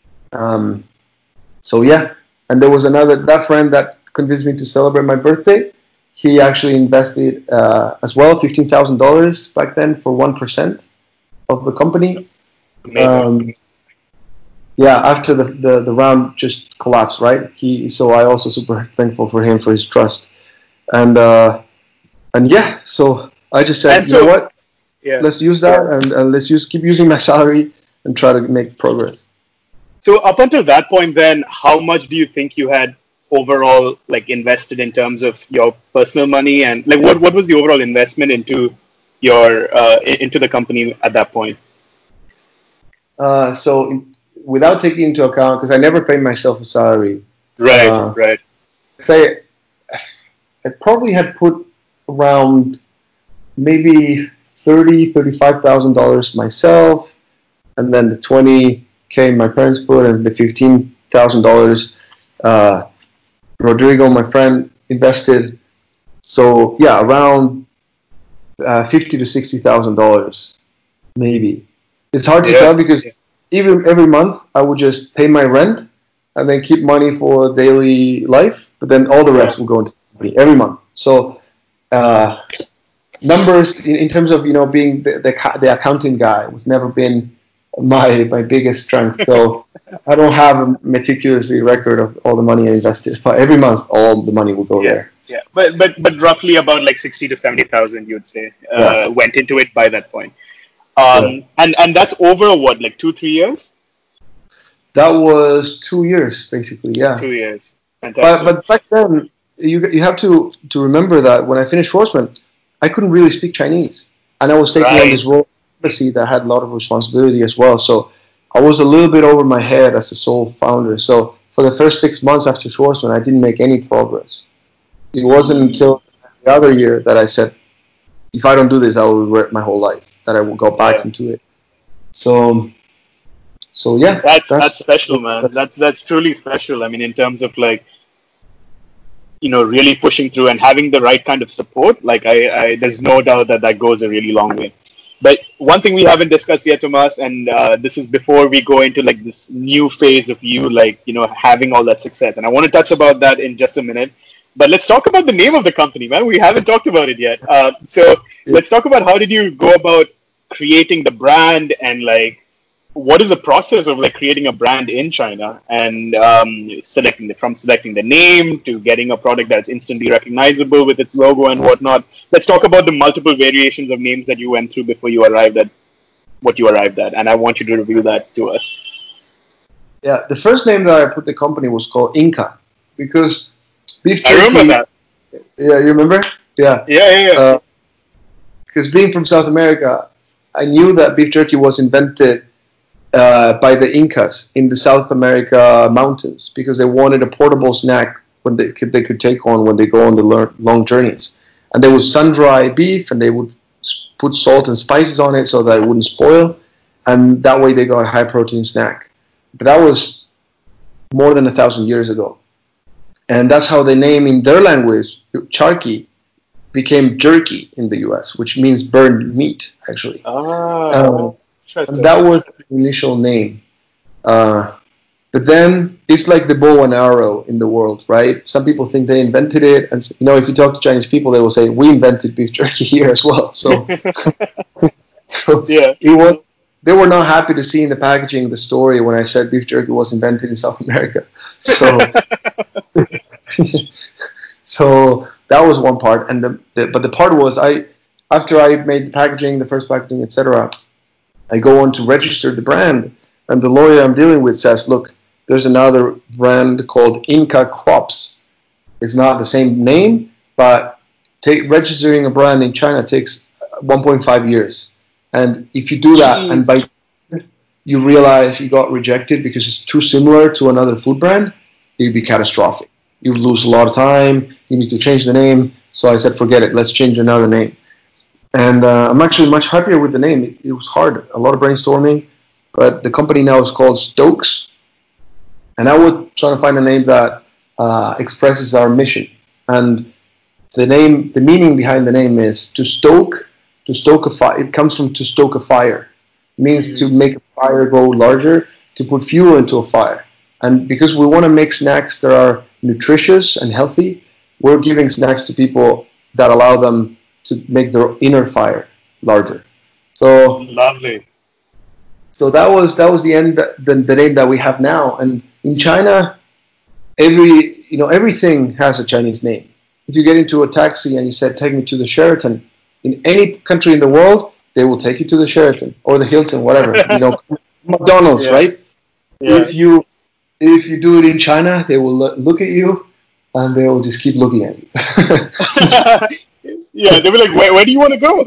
so yeah, and there was that friend that convinced me to celebrate my birthday. He actually invested as well $15,000 back then for 1% of the company. Amazing. Yeah, after the round just collapsed, right? So I also super thankful for him for his trust, and yeah, so I just said, you know what? Yeah. Let's use that, and let's keep using my salary and try to make progress. So up until that point, then, how much do you think you had overall invested in terms of your personal money, and what was the overall investment into your into the company at that point? So without taking into account, because I never paid myself a salary. Right. Say I probably had put around maybe $35,000 myself, and then the $20K my parents put, and the $15,000 Rodrigo, my friend, invested. So yeah, around $50,000 to $60,000, maybe. It's hard to tell because even every month I would just pay my rent and then keep money for daily life, but then all the rest will go into the company every month. So numbers in terms of being the accounting guy was never been my biggest strength. So I don't have a meticulously record of all the money I invested, but every month all the money will go there. Yeah, but roughly about 60 to 70,000, you'd say, went into it by that point. And that's over what, 2-3 years? That was 2 years, basically. Yeah. 2 years. Fantastic. But back then, you have to remember that when I finished Schwarzman, I couldn't really speak Chinese, and I was taking on this role that had a lot of responsibility as well. So I was a little bit over my head as a sole founder. So for the first 6 months after Schwarzman, I didn't make any progress. It wasn't until the other year that I said, if I don't do this, I will regret my whole life, that I will go back into it. So yeah. That's special, man. That's truly special. I mean, in terms of really pushing through and having the right kind of support, I there's no doubt that goes a really long way. But one thing we haven't discussed yet, Tomas, and this is before we go into this new phase of you, having all that success. And I want to touch about that in just a minute. But let's talk about the name of the company, man. We haven't talked about it yet. So let's talk about how did you go about creating the brand, and what is the process of creating a brand in China, and selecting the name to getting a product that's instantly recognizable with its logo and whatnot. Let's talk about the multiple variations of names that you went through before you arrived at what you arrived at, and I want you to reveal that to us. Yeah, the first name that I put the company was called Inca, because beef jerky. I remember that. Yeah, you remember? Yeah. Yeah. Because being from South America, I knew that beef jerky was invented by the Incas in the South America mountains, because they wanted a portable snack when they could take on when they go on the long journeys. And they would sun dry beef, and they would put salt and spices on it so that it wouldn't spoil, and that way they got a high protein snack. But that was more than 1,000 years ago. And that's how the name in their language, charqui, became jerky in the US, which means burned meat, actually. And that was the initial name. But then it's like the bow and arrow in the world, right? Some people think they invented it, and if you talk to Chinese people, they will say we invented beef jerky here as well. So, Yeah. it was. They were not happy to see in the packaging the story when I said beef jerky was invented in South America. So, so that was one part, and but the part was after I made the packaging, the first packaging, etc. I go on to register the brand, and the lawyer I'm dealing with says, "Look, there's another brand called Inca Crops. It's not the same name, but registering a brand in China takes 1.5 years. And if you do that, and by you realize you got rejected because it's too similar to another food brand, it'd be catastrophic. You lose a lot of time. You need to change the name." So I said, "Forget it. Let's change another name." And I'm actually much happier with the name. It was hard, a lot of brainstorming, but the company now is called Stokes. And I was trying to find a name that expresses our mission. And the meaning behind the name is to stoke a fire. It comes from to stoke a fire. It means to make a fire go larger, to put fuel into a fire. And because we want to make snacks that are nutritious and healthy, we're giving snacks to people that allow them to make their inner fire larger. So lovely. So that was the name that we have now. And in China, everything has a Chinese name. If you get into a taxi and you said, "Take me to the Sheraton," in any country in the world, they will take you to the Sheraton or the Hilton, whatever. McDonald's, right? Yeah. If you do it in China, they will look at you and they will just keep looking at you. Yeah, they'll be like, where do you want to go?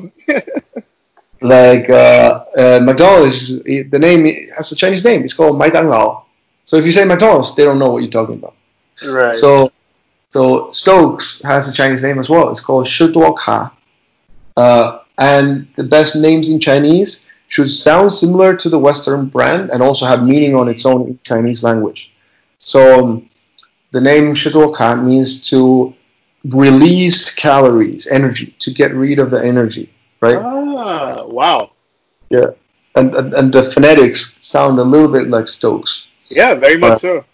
Like McDonald's, the name has a Chinese name. It's called Maidanglao. So if you say McDonald's, they don't know what you're talking about. Right. So Stokes has a Chinese name as well. It's called Shiduoka. And the best names in Chinese should sound similar to the Western brand and also have meaning on its own in Chinese language. So the name Shiduoka means to release calories, energy, to get rid of the energy, right? Ah, wow. Yeah, and the phonetics sound a little bit like Stokes. Yeah, very much so.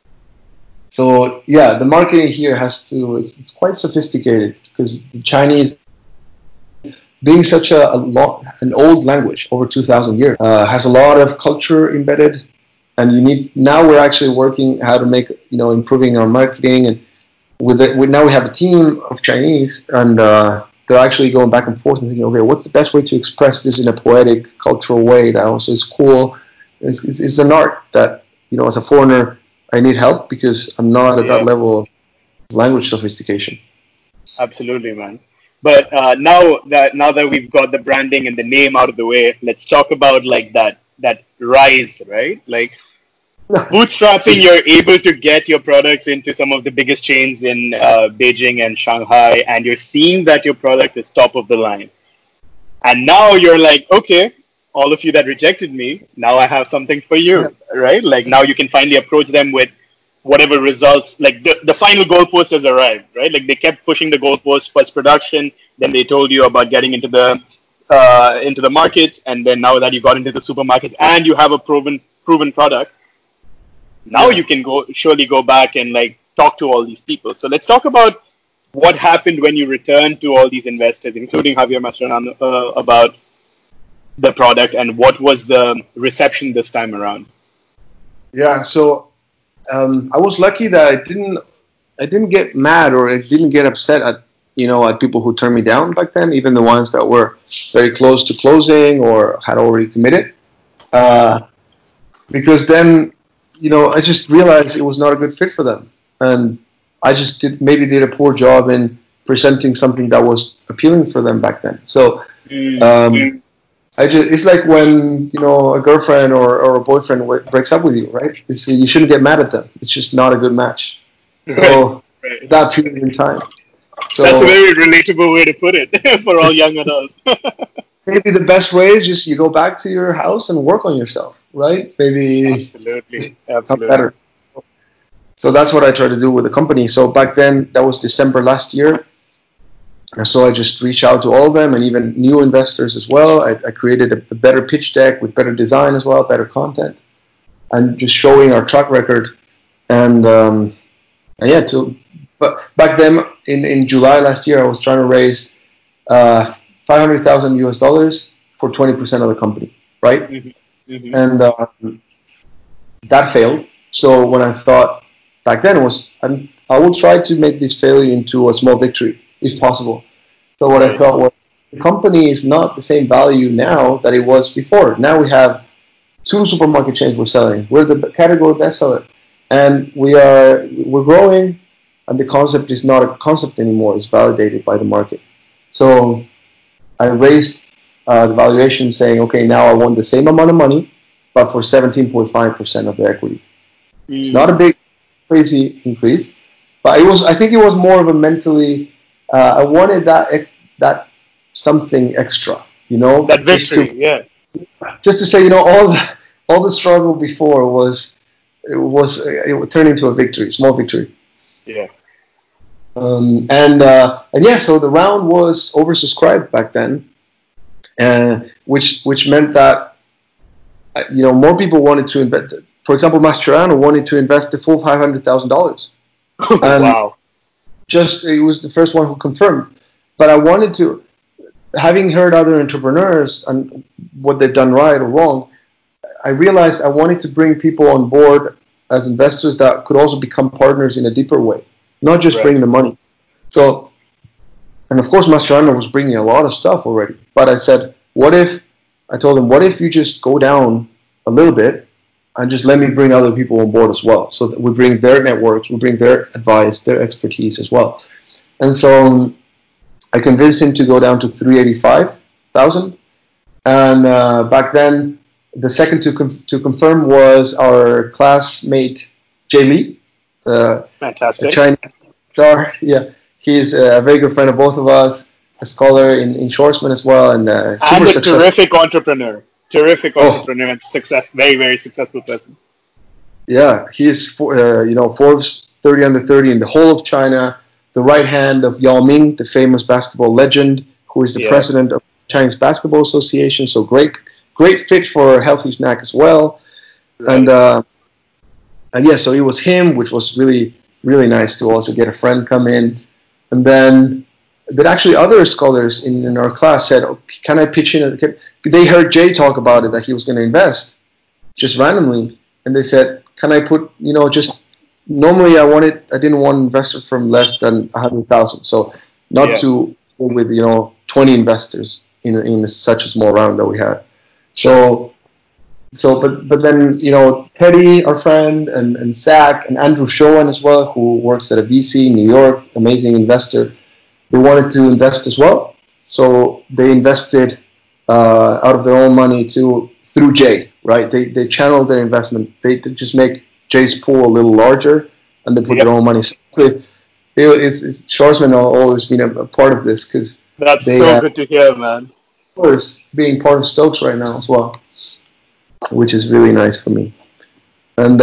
So yeah, the marketing here it's quite sophisticated because the Chinese, being such an old language, over 2,000 years, has a lot of culture embedded, and now we're actually working how to make improving our marketing, and now we have a team of Chinese, and they're actually going back and forth and thinking, okay, what's the best way to express this in a poetic, cultural way that also is cool? It's an art that as a foreigner I need help because I'm not at that level of language sophistication. Absolutely, man. But now that we've got the branding and the name out of the way, let's talk about like that rise, right? Like bootstrapping, you're able to get your products into some of the biggest chains in Beijing and Shanghai, and you're seeing that your product is top of the line. And now you're like, okay, all of you that rejected me, now I have something for you, right? Like now you can finally approach them with whatever results. Like the final goalpost has arrived, right? Like they kept pushing the goalpost, first production, then they told you about getting into the markets, and then now that you got into the supermarkets and you have a proven product, now you can surely go back and like talk to all these people. So let's talk about what happened when you returned to all these investors, including Javier Mastroianni, about the product and what was the reception this time around. Yeah, so I was lucky that I didn't get mad or I didn't get upset at people who turned me down back then, even the ones that were very close to closing or had already committed, because then I just realized it was not a good fit for them, and I just did a poor job in presenting something that was appealing for them back then. So it's like when a girlfriend or a boyfriend breaks up with you, right? You shouldn't get mad at them. It's just not a good match. So that period in time. So that's a very relatable way to put it for all young adults. Maybe the best way is just you go back to your house and work on yourself, right? Maybe absolutely. Better. So that's what I try to do with the company. So back then, that was December last year. And so I just reached out to all of them and even new investors as well. I created a better pitch deck with better design as well, better content, and just showing our track record. And yeah, but back then in July last year, I was trying to raise 500,000 US dollars for 20% of the company, right? Mm-hmm. Mm-hmm. And that failed. So when I thought back then was I will try to make this failure into a small victory if possible. So what I thought was the company is not the same value now that it was before. Now we have 2 supermarket chains we're selling. We're the category bestseller, and we're growing, and the concept is not a concept anymore. It's validated by the market. So I raised the valuation, saying, okay, now I want the same amount of money, but for 17.5% of the equity. It's not a big, crazy increase, but I think it was more of a mentally. I wanted that something extra, That victory, just to say, all the struggle before it turned into a victory, small victory. Yeah. And yeah, so the round was oversubscribed back then, which meant that more people wanted to invest. For example, Mascherano wanted to invest the full $500,000. Wow. It was the first one who confirmed. But I wanted to, having heard other entrepreneurs and what they've done right or wrong, I realized I wanted to bring people on board as investors that could also become partners in a deeper way, not just bring the money. So, and of course, Mascherano was bringing a lot of stuff already. But I said, what if you just go down a little bit and just let me bring other people on board as well, so that we bring their networks, we bring their advice, their expertise as well. And so I convinced him to go down to 385,000. And back then, the second to confirm was our classmate Jay Lee, fantastic, a Chinese star. Yeah, he's a very good friend of both of us, a scholar in Schwarzman as well, and a successful. Terrific entrepreneur and very, very successful person. Yeah, he is Forbes 30 under 30 in the whole of China, the right hand of Yao Ming, the famous basketball legend, who is the president of the Chinese Basketball Association. So great fit for a healthy snack as well. Right. And yeah, so it was him, which was really, really nice to also get a friend come in. And then actually other scholars in our class said, oh, can I pitch in? They heard Jay talk about it, that he was going to invest just randomly. And they said, can I put, just normally I didn't want investors from less than 100,000. So not to go with, 20 investors in such a small round that we had. But then, Teddy, our friend, and Zach, and Andrew Schoen as well, who works at a VC in New York, amazing investor, they wanted to invest as well. So they invested out of their own money through Jay, right? They channeled their investment. They just make Jay's pool a little larger, and they put their own money. So Schwarzman always been a part of this, because that's so good to hear, man. Of course, being part of Stokes right now as well, which is really nice for me. And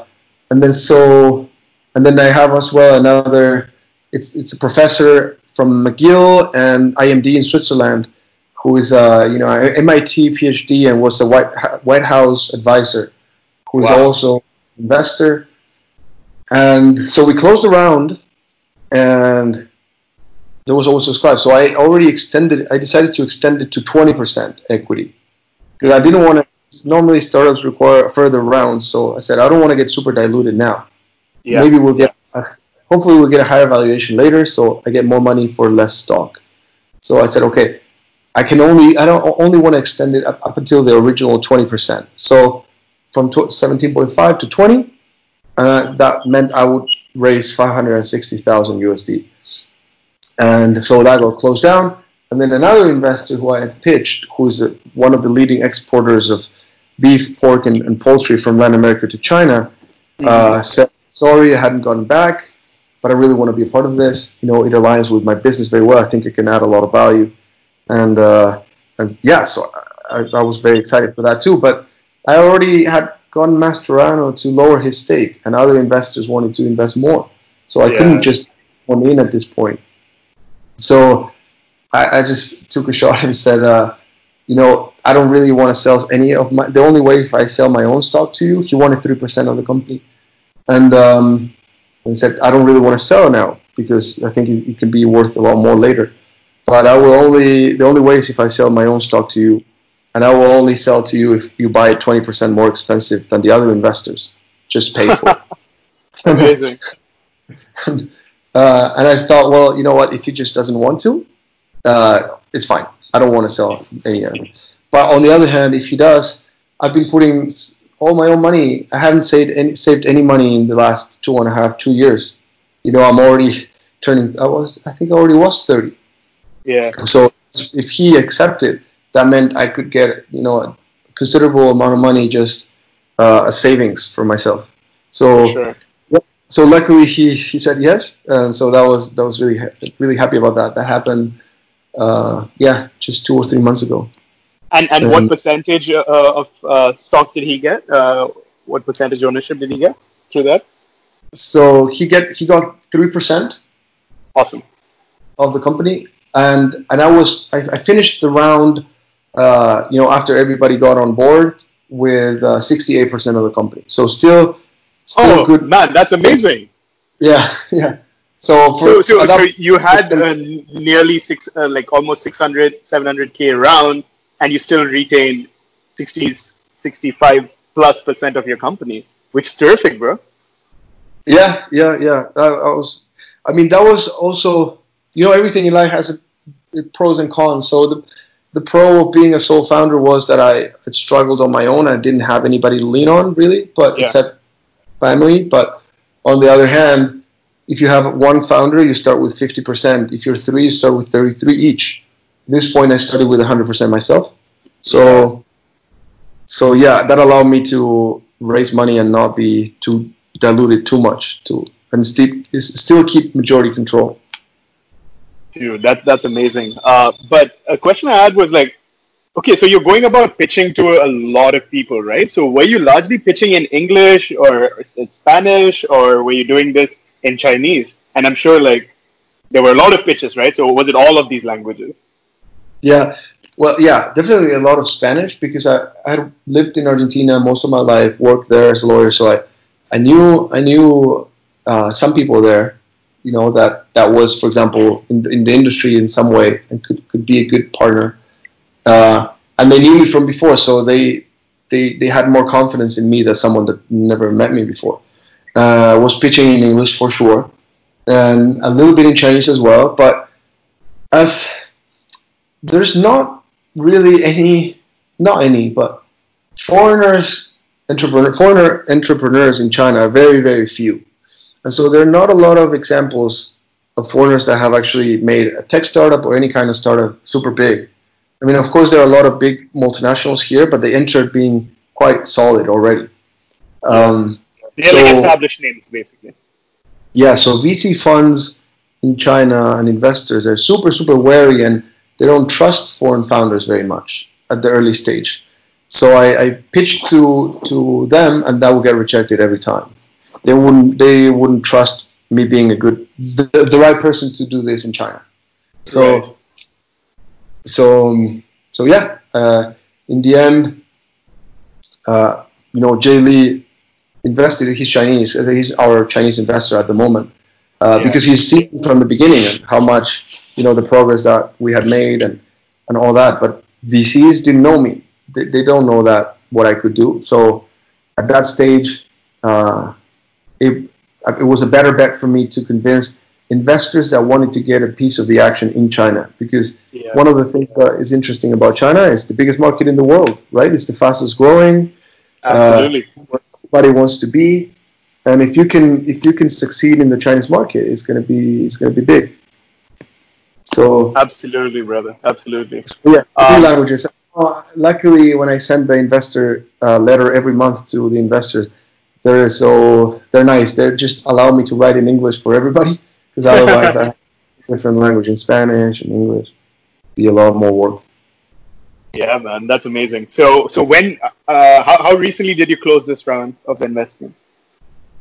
then I have as well another. It's a professor from McGill and IMD in Switzerland, who is an MIT PhD and was a White House advisor, who is also an investor. And so we closed the round, and there was also subscribed. So I decided to extend it to 20% equity, because I didn't want to. Normally startups require further rounds, so I said I don't want to get super diluted now. Yeah. Maybe we'll get. Hopefully we'll get a higher valuation later, so I get more money for less stock. So I said, okay, I don't only want to extend it up until the original 20%. So from 17.5 to 20, that meant I would raise 560,000 USD. And so that got closed down. And then another investor who I had pitched, who's one of the leading exporters of beef, pork, and poultry from Latin America to China, said, sorry, I hadn't gotten back, but I really want to be a part of this. It aligns with my business very well. I think it can add a lot of value. And so I was very excited for that too. But I already had gotten Mascherano to lower his stake, and other investors wanted to invest more. So I couldn't just come in at this point. So I just took a shot and said, I don't really want to sell any of my. The only way if I sell my own stock to you, he wanted 3% of the company, and said I don't really want to sell now because I think it can be worth a lot more later. But the only way is if I sell my own stock to you, and I will only sell to you if you buy it 20% more expensive than the other investors just paid for. Amazing. And I thought, well, you know what? If he just doesn't want to, it's fine. I don't want to sell any of it. But on the other hand, if he does, I've been putting all my own money. I haven't saved any money in the last 2 years. I'm already turning. I think I already was 30. Yeah. So if he accepted, that meant I could get a considerable amount of money just as savings for myself. So. Sure. So luckily he said yes, and so that was really happy about that. That happened, just 2 or 3 months ago. And what percentage of stocks did he get? What percentage ownership did he get through that? So he got 3%. Awesome. Of the company, and I finished the round, after everybody got on board with 68% of the company. So still good. Man, that's amazing. Yeah. So you had nearly almost 600, 700K round, and you still retained 65+% of your company, which is terrific, bro. Yeah. That was also, everything in life has pros and cons. So the pro of being a sole founder was that I had struggled on my own. I didn't have anybody to lean on really, except family. But on the other hand, if you have one founder, you start with 50%. If you're three, you start with 33 each. At this point, I started with 100% myself. So that allowed me to raise money and not be too diluted too much, and still keep majority control. Dude, that's amazing. But a question I had was okay, so you're going about pitching to a lot of people, right? So were you largely pitching in English or in Spanish, or were you doing this in Chinese? And I'm sure there were a lot of pitches, right? So was it all of these languages? Yeah, well, definitely a lot of Spanish because I had lived in Argentina most of my life, worked there as a lawyer, so I knew some people there, that was, for example, in the industry in some way and could be a good partner. And they knew me from before, so they had more confidence in me than someone that never met me before. I was pitching in English for sure, and a little bit in Chinese as well. But as there's not really but foreigner entrepreneurs in China are very, very few, and so there are not a lot of examples of foreigners that have actually made a tech startup or any kind of startup super big. I mean, of course, there are a lot of big multinationals here, but they entered being quite solid already. They're established names, basically. Yeah, so VC funds in China and investors are super, super wary, and they don't trust foreign founders very much at the early stage. So I pitched to them, and that would get rejected every time. They wouldn't trust me being the right person to do this in China. So. Right. So yeah, in the end, Jay Lee invested. He's Chinese. He's our Chinese investor at the moment because he's seen from the beginning how much the progress that we had made and all that. But VCs didn't know me. They don't know what I could do. So at that stage, it was a better bet for me to convince investors that wanted to get a piece of the action in China, because one of the things that is interesting about China is the biggest market in the world, right? It's the fastest growing. Absolutely. Everybody wants to be, and if you can succeed in the Chinese market, it's gonna be big. So absolutely, brother. Absolutely. So, three languages. Luckily, when I send the investor letter every month to the investors, they're nice. They just allow me to write in English for everybody. Because otherwise, I have different language in Spanish and English. Be a lot more work. Yeah, man, that's amazing. So when, how recently did you close this round of investment?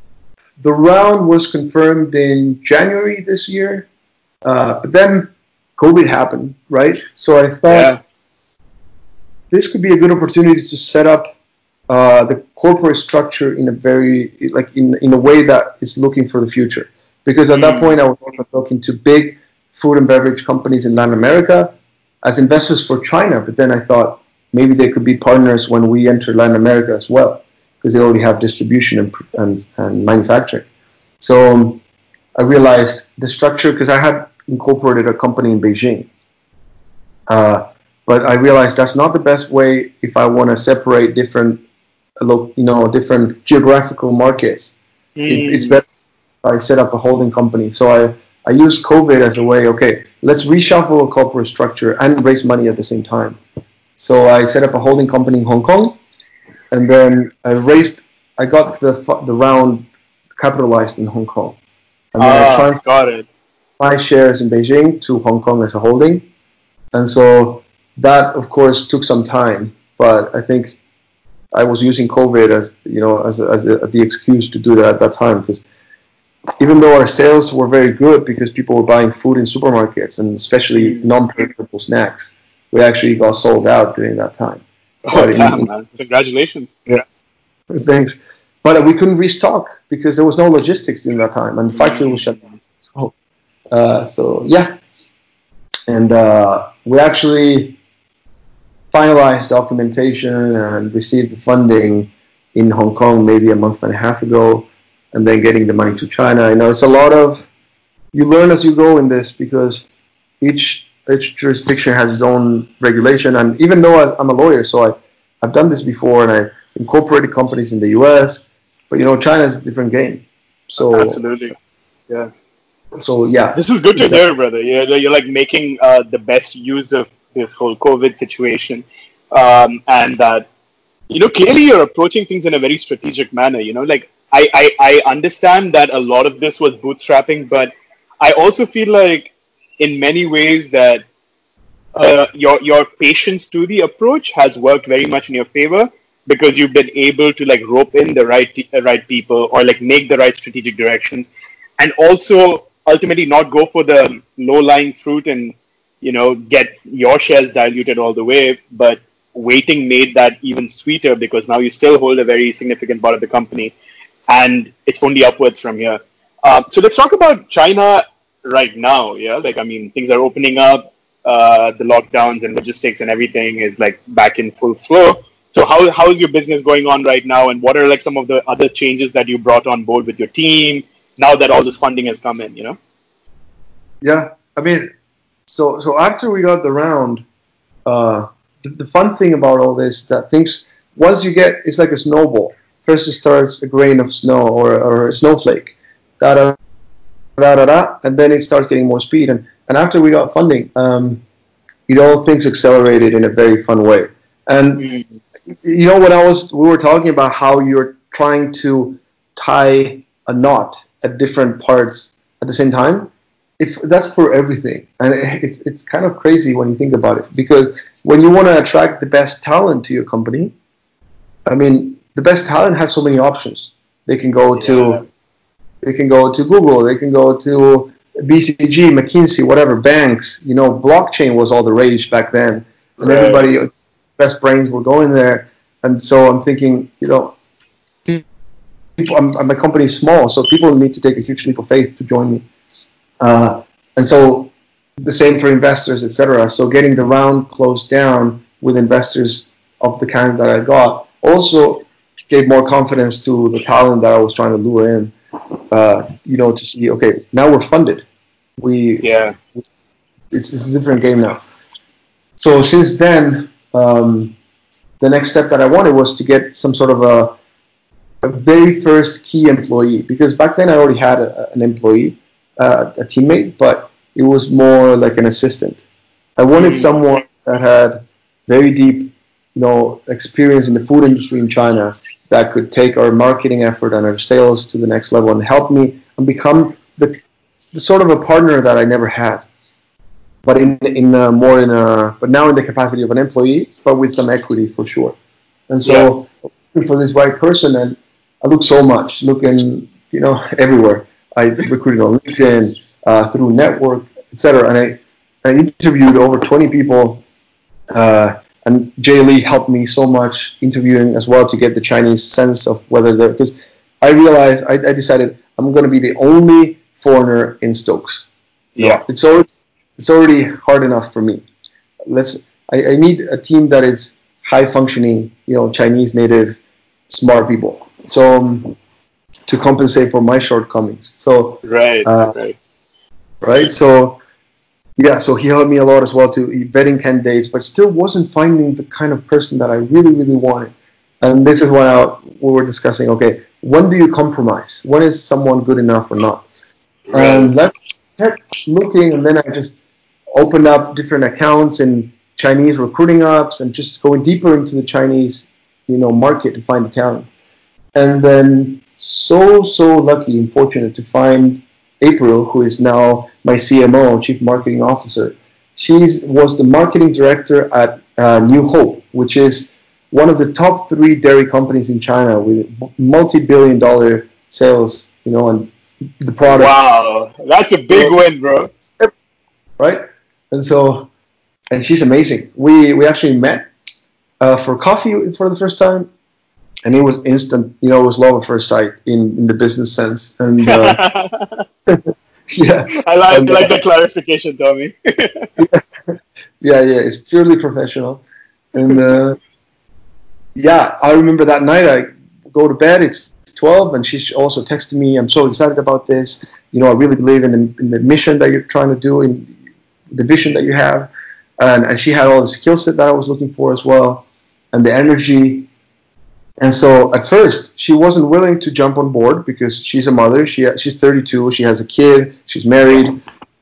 The round was confirmed in January this year, but then COVID happened, right? So I thought this could be a good opportunity to set up the corporate structure in a very in a way that is looking for the future. Because at that point, I was also talking to big food and beverage companies in Latin America as investors for China. But then I thought maybe they could be partners when we enter Latin America as well, because they already have distribution and manufacturing. So I realized the structure, because I had incorporated a company in Beijing. But I realized that's not the best way if I want to separate different geographical markets. It's better if I set up a holding company. So I used COVID as a way, okay, let's reshuffle a corporate structure and raise money at the same time. So I set up a holding company in Hong Kong, and then I got the round capitalized in Hong Kong. And then I transferred my shares in Beijing to Hong Kong as a holding. And so that, of course, took some time, but I think I was using COVID as the excuse to do that at that time, because even though our sales were very good because people were buying food in supermarkets and especially non-perishable snacks, we actually got sold out during that time. Oh, damn, man. Congratulations. Yeah. Thanks. But we couldn't restock because there was no logistics during that time, and the factory was shut down. So yeah. And we actually finalized documentation and received the funding in Hong Kong maybe a month and a half ago, and then getting the money to China. I know it's a lot of, you learn as you go in this, because each jurisdiction has its own regulation. And even though I'm a lawyer, so I've done this before, and I incorporated companies in the US, but China is a different game. So absolutely, yeah. So yeah, this is good to hear, brother. You're like making the best use of this whole COVID situation, and that clearly you're approaching things in a very strategic manner. Like I understand that a lot of this was bootstrapping, but I also feel like in many ways that your patience to the approach has worked very much in your favor, because you've been able to like rope in the right people, or like make the right strategic directions, and also ultimately not go for the low-lying fruit and get your shares diluted all the way, but waiting made that even sweeter, because now you still hold a very significant part of the company, and it's only upwards from here. So let's talk about China right now. Yeah, like, I mean, things are opening up. The lockdowns and logistics and everything is like back in full flow. So how is your business going on right now, and what are like some of the other changes that you brought on board with your team now that all this funding has come in? Yeah, I mean, so after we got the round, the fun thing about all this, that things, once you get, it's like a snowball. First it starts a grain of snow or a snowflake, da da da da da, and then it starts getting more speed. And after we got funding, all things accelerated in a very fun way. And we were talking about how you're trying to tie a knot at different parts at the same time. That's for everything, and it's kind of crazy when you think about it, because when you want to attract the best talent to your company, I mean, the best talent has so many options. They can go to Google, they can go to BCG, McKinsey, whatever, banks. Blockchain was all the rage back then, and everybody, best brains were going there. And so I'm thinking, my company is small, so people need to take a huge leap of faith to join me. And so the same for investors, etc. So getting the round closed down with investors of the kind that I got also gave more confidence to the talent that I was trying to lure in. To see, okay, now we're funded. It's a different game now. So since then, the next step that I wanted was to get some sort of a very first key employee, because back then I already had an employee, a teammate, but it was more like an assistant. I wanted someone that had very deep, experience in the food industry in China, that could take our marketing effort and our sales to the next level and help me and become the sort of a partner that I never had, but but now in the capacity of an employee, but with some equity for sure. And so looking for this right person, and I looked so much, looking everywhere. I recruited on LinkedIn, through network, etc. I interviewed over 20 people, and Jay Lee helped me so much interviewing as well to get the Chinese sense of whether they're, because I realized, I decided I'm going to be the only foreigner in Stokes. Yeah. It's already hard enough for me. I need a team that is high functioning, Chinese native, smart people. So to compensate for my shortcomings. So Right. right. So yeah, so he helped me a lot as well to vetting candidates, but still wasn't finding the kind of person that I really, really wanted. And this is what we were discussing. Okay, when do you compromise? When is someone good enough or not? Right. And I kept looking, and then I just opened up different accounts in Chinese recruiting apps and just going deeper into the Chinese, market to find the talent. And then so lucky and fortunate to find April, who is now my CMO, Chief Marketing Officer. She was the marketing director at New Hope, which is one of the top 3 dairy companies in China with multi-billion-dollar sales, and the product. Wow, that's a big win, bro. Right? And she's amazing. We actually met for coffee for the first time, and it was instant. It was love at first sight in the business sense. And yeah, I like the clarification, Tommy. yeah, it's purely professional. And yeah, I remember that night I go to bed. It's 12, and she also texted me, "I'm so excited about this. I really believe in the mission that you're trying to do, in the vision that you have." And she had all the skill set that I was looking for as well, and the energy. And so at first, she wasn't willing to jump on board because she's a mother. She's 32. She has a kid. She's married.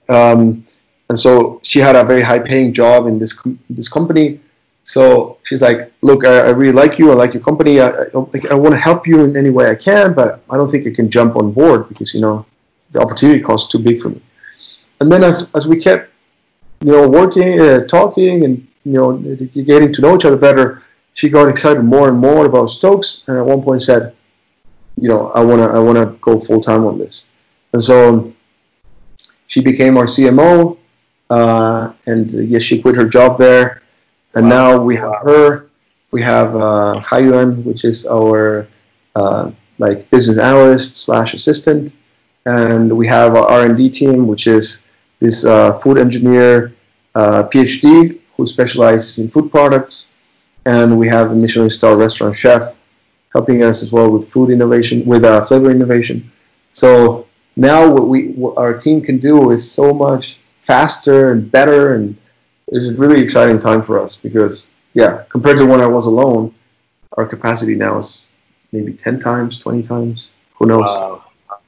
And so she had a very high-paying job in this company. So she's like, "Look, I really like you. I like your company. I want to help you in any way I can, but I don't think I can jump on board because, the opportunity cost is too big for me." And then as we kept, working, talking, and, getting to know each other better, she got excited more and more about Stokes, and at one point said, "I wanna go full time on this." And so she became our CMO, and yes, she quit her job there, and now we have her. We have Haiyuan, which is our business analyst / assistant, and we have our R&D team, which is this food engineer, PhD, who specializes in food products. And we have a Michelin star restaurant chef helping us as well with food innovation, with flavor innovation. So now what our team can do is so much faster and better, and it's a really exciting time for us because, yeah, compared to when I was alone, our capacity now is maybe 10 times, 20 times, who knows? Wow.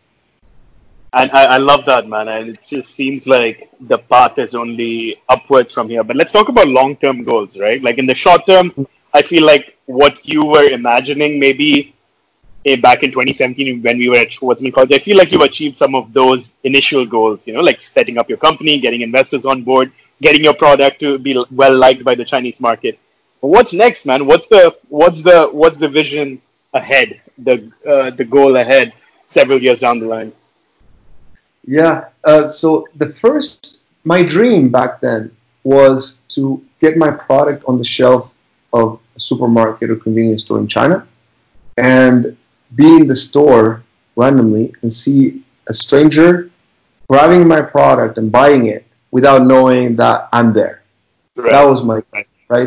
And I love that, man. And it just seems like the path is only upwards from here. But let's talk about long-term goals, right? Like in the short term, I feel like what you were imagining maybe back in 2017 when we were at Schwartzman College, I feel like you've achieved some of those initial goals, like setting up your company, getting investors on board, getting your product to be well liked by the Chinese market. But what's next, man? What's the vision ahead, the goal ahead several years down the line? Yeah. So my dream back then was to get my product on the shelf of a supermarket or convenience store in China, and be in the store randomly and see a stranger grabbing my product and buying it without knowing that I'm there. Right. That was my dream, right?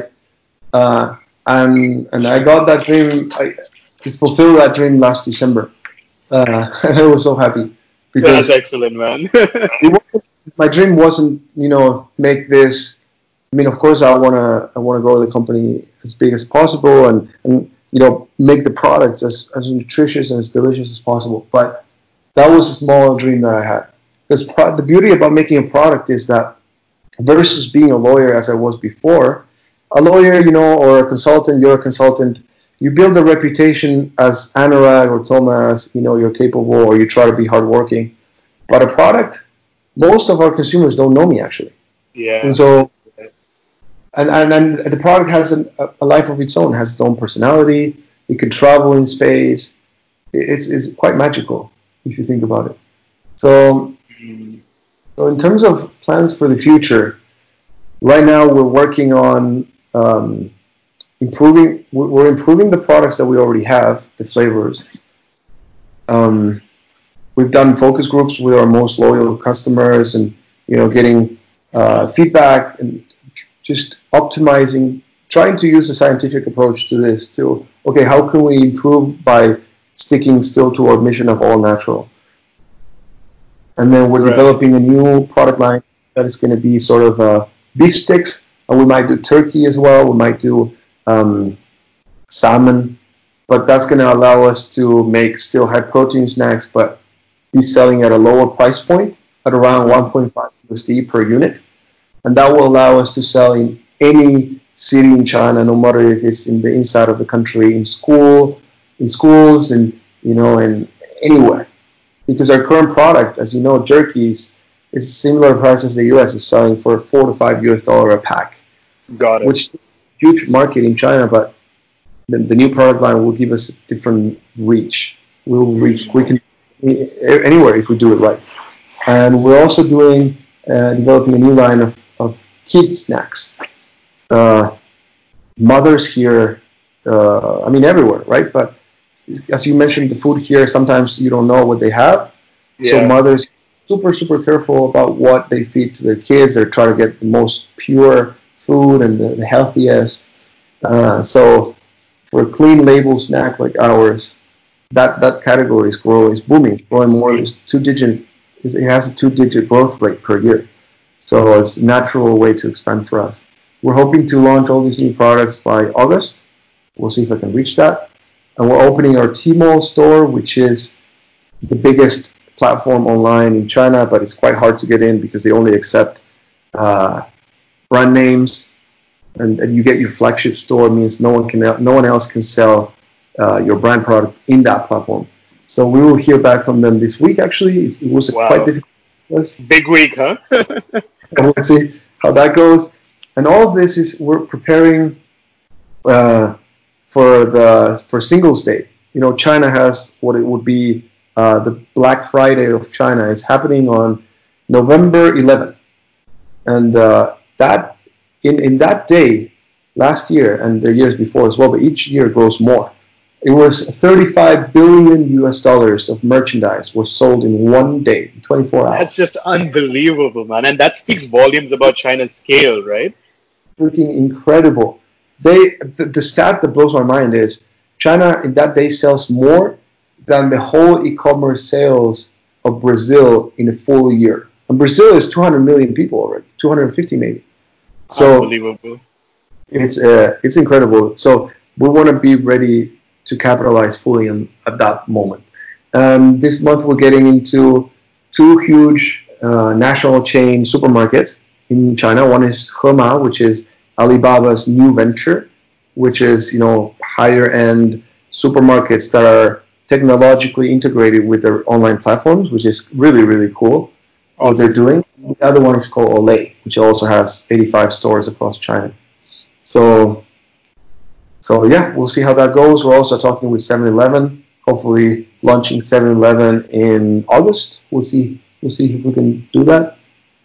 And I got that dream. I fulfilled that dream last December. I was so happy. That's excellent, man. My dream wasn't, make this. I mean, of course, I wanna grow the company as big as possible, and make the products as nutritious and as delicious as possible. But that was a small dream that I had. Because the beauty about making a product is that versus being a lawyer, as I was before, a lawyer, or a consultant, you're a consultant. You build a reputation as Anurag or Thomas, you're capable, or you try to be hardworking. But a product, most of our consumers don't know me actually. Yeah. And so, and the product has a life of its own, has its own personality. It can travel in space. It's quite magical if you think about it. So in terms of plans for the future, Right now, we're working on improving. We're improving the products that we already have, the flavors. Um, we've done focus groups with our most loyal customers, and getting feedback and just optimizing, trying to use a scientific approach to this. To okay, how can we improve by sticking still to our mission of all natural? And then we're developing a new product line that is going to be sort of beef sticks, and we might do turkey as well. We might do salmon, but that's going to allow us to make still high protein snacks, but be selling at a lower price point at around 1.5 USD per unit, and that will allow us to sell in any city in China, no matter if it's in the inside of the country, in schools, and and anywhere. Because our current product, as you know, jerkies, is similar price as the US is selling for $4 to $5 a pack. Got it. Which is a huge market in China, but the new product line will give us a different reach. We can anywhere if we do it right. And we're also developing a new line of kid snacks. Mothers here, everywhere, right? But as you mentioned, the food here, sometimes you don't know what they have. Yeah. So mothers super, super careful about what they feed to their kids. They're trying to get the most pure food and the healthiest. So for a clean label snack like ours, that category is booming, growing more. It has a 2-digit growth rate per year. So it's a natural way to expand for us. We're hoping to launch all these new products by August. We'll see if I can reach that. And we're opening our Tmall store, which is the biggest platform online in China, but it's quite hard to get in because they only accept brand names, and you get your flagship store. It means no one else can sell your brand product in that platform. So we will hear back from them this week. Actually, it was quite difficult. Big week, huh? And we'll see how that goes. And all of this is we're preparing for Singles Day. China has what it would be the Black Friday of China. It's happening on November 11th, and that in that day last year and the years before as well, but each year grows more. It was $35 billion of merchandise was sold in one day, 24 hours. That's just unbelievable, man, and that speaks volumes about China's scale, right? Freaking incredible. The stat that blows my mind is China in that day sells more than the whole e-commerce sales of Brazil in a full year. And Brazil is 200 million people already, 250 maybe. So unbelievable. It's incredible. So we want to be ready to capitalize fully at that moment. This month we're getting into two huge national chain supermarkets in China. One is Hema, which is Alibaba's new venture, which is higher end supermarkets that are technologically integrated with their online platforms, which is really, really cool what they're doing. The other one is called Olay, which also has 85 stores across China. So yeah, we'll see how that goes. We're also talking with 7-Eleven, hopefully launching 7-Eleven in August. We'll see if we can do that.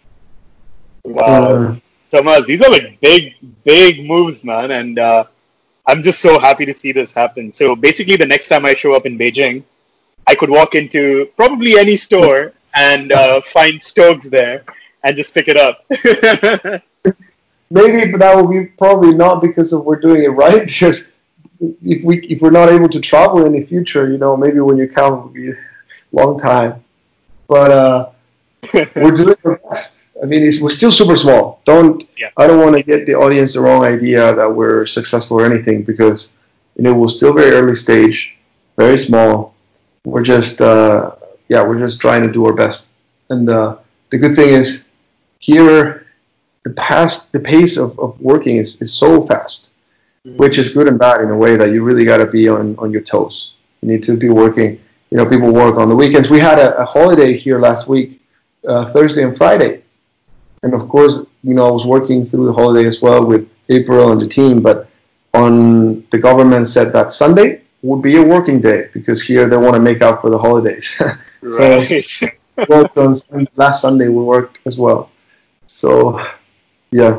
Wow. Tomas, these are like big moves, man, and I'm just so happy to see this happen. So basically, the next time I show up in Beijing, I could walk into probably any store and find Stokes there and just pick it up. Maybe, but that will be probably not because we're doing it right. Because if we're not able to travel in the future, maybe when you come, it will be a long time. But we're doing our best. I mean, we're still super small. I don't want to get the audience the wrong idea that we're successful or anything, because we're still very early stage, very small. We're just trying to do our best. And the good thing is here, the pace of working is so fast, which is good and bad in a way that you really got to be on your toes. You need to be working. People work on the weekends. We had a holiday here last week, Thursday and Friday. And of course, I was working through the holiday as well with April and the team, but the government said that Sunday would be a working day because here they want to make up for the holidays. Right. So last Sunday we worked as well. So, yeah.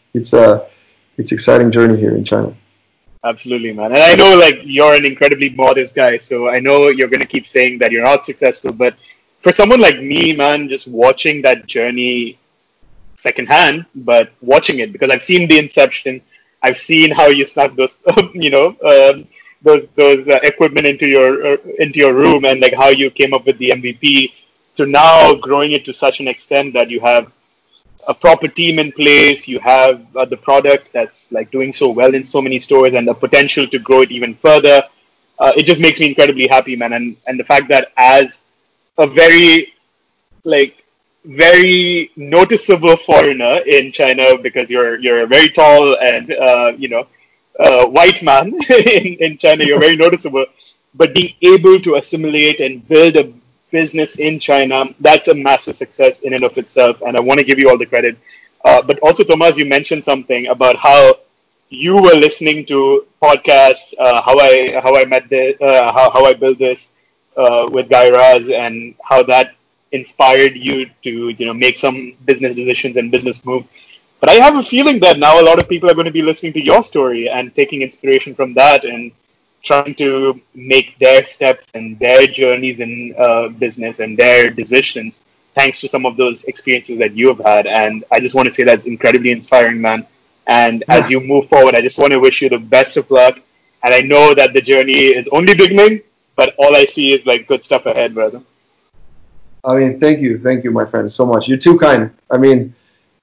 it's exciting journey here in China. Absolutely, man. And I know like you're an incredibly modest guy, so I know you're gonna keep saying that you're not successful, but for someone like me, man, just watching that journey secondhand, but watching it because I've seen the inception, I've seen how you snuck those, those equipment into your room, and like how you came up with the MVP to now growing it to such an extent that you have a proper team in place, you have the product that's like doing so well in so many stores, and the potential to grow it even further. It just makes me incredibly happy, man. And the fact that as a very like very noticeable foreigner in China because you're a very tall and white man in China. You're very noticeable, but being able to assimilate and build a business in China, that's a massive success in and of itself. And I want to give you all the credit. But also, Thomas, you mentioned something about how you were listening to podcasts, how I met this, how I built this with Guy Raz, and how that inspired you to make some business decisions and business moves. But I have a feeling that now a lot of people are going to be listening to your story and taking inspiration from that and trying to make their steps and their journeys in business and their decisions thanks to some of those experiences that you have had. And I just want to say that's incredibly inspiring, man. And as you move forward, I just want to wish you the best of luck. And I know that the journey is only beginning, but all I see is like good stuff ahead, brother. I mean, thank you, my friend, so much. You're too kind. I mean,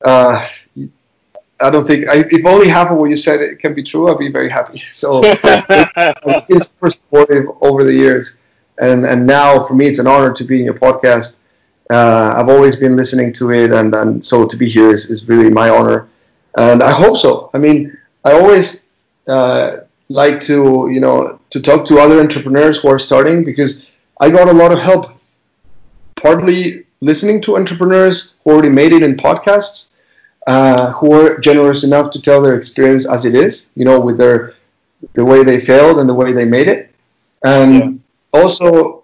I don't think if only half of what you said it can be true, I'd be very happy. So I've been super supportive over the years, and now for me it's an honor to be in your podcast. I've always been listening to it, and so to be here is really my honor, and I hope so. I mean, I always like to talk to other entrepreneurs who are starting because I got a lot of help, partly listening to entrepreneurs who already made it in podcasts. Who are generous enough to tell their experience as it is, with the way they failed and the way they made it, and also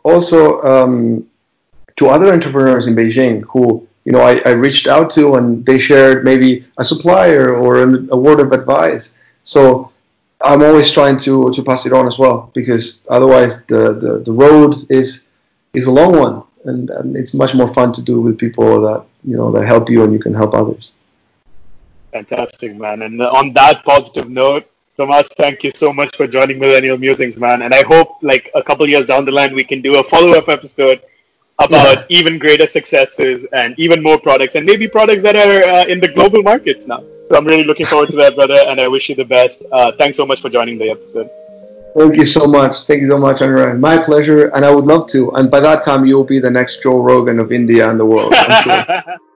to other entrepreneurs in Beijing who I reached out to, and they shared maybe a supplier or a word of advice. So I'm always trying to pass it on as well, because otherwise the road is a long one, and it's much more fun to do with people that that help you and you can help others. Fantastic, man. And on that positive note, Thomas, thank you so much for joining Millennial Musings, man. And I hope, like, a couple years down the line, we can do a follow-up episode about even greater successes and even more products, and maybe products that are in the global markets now. So I'm really looking forward to that, brother, and I wish you the best. Thanks so much for joining the episode. Thank you so much. Thank you so much, Anurag. My pleasure, and I would love to. And by that time, you'll be the next Joe Rogan of India and the world, I'm sure.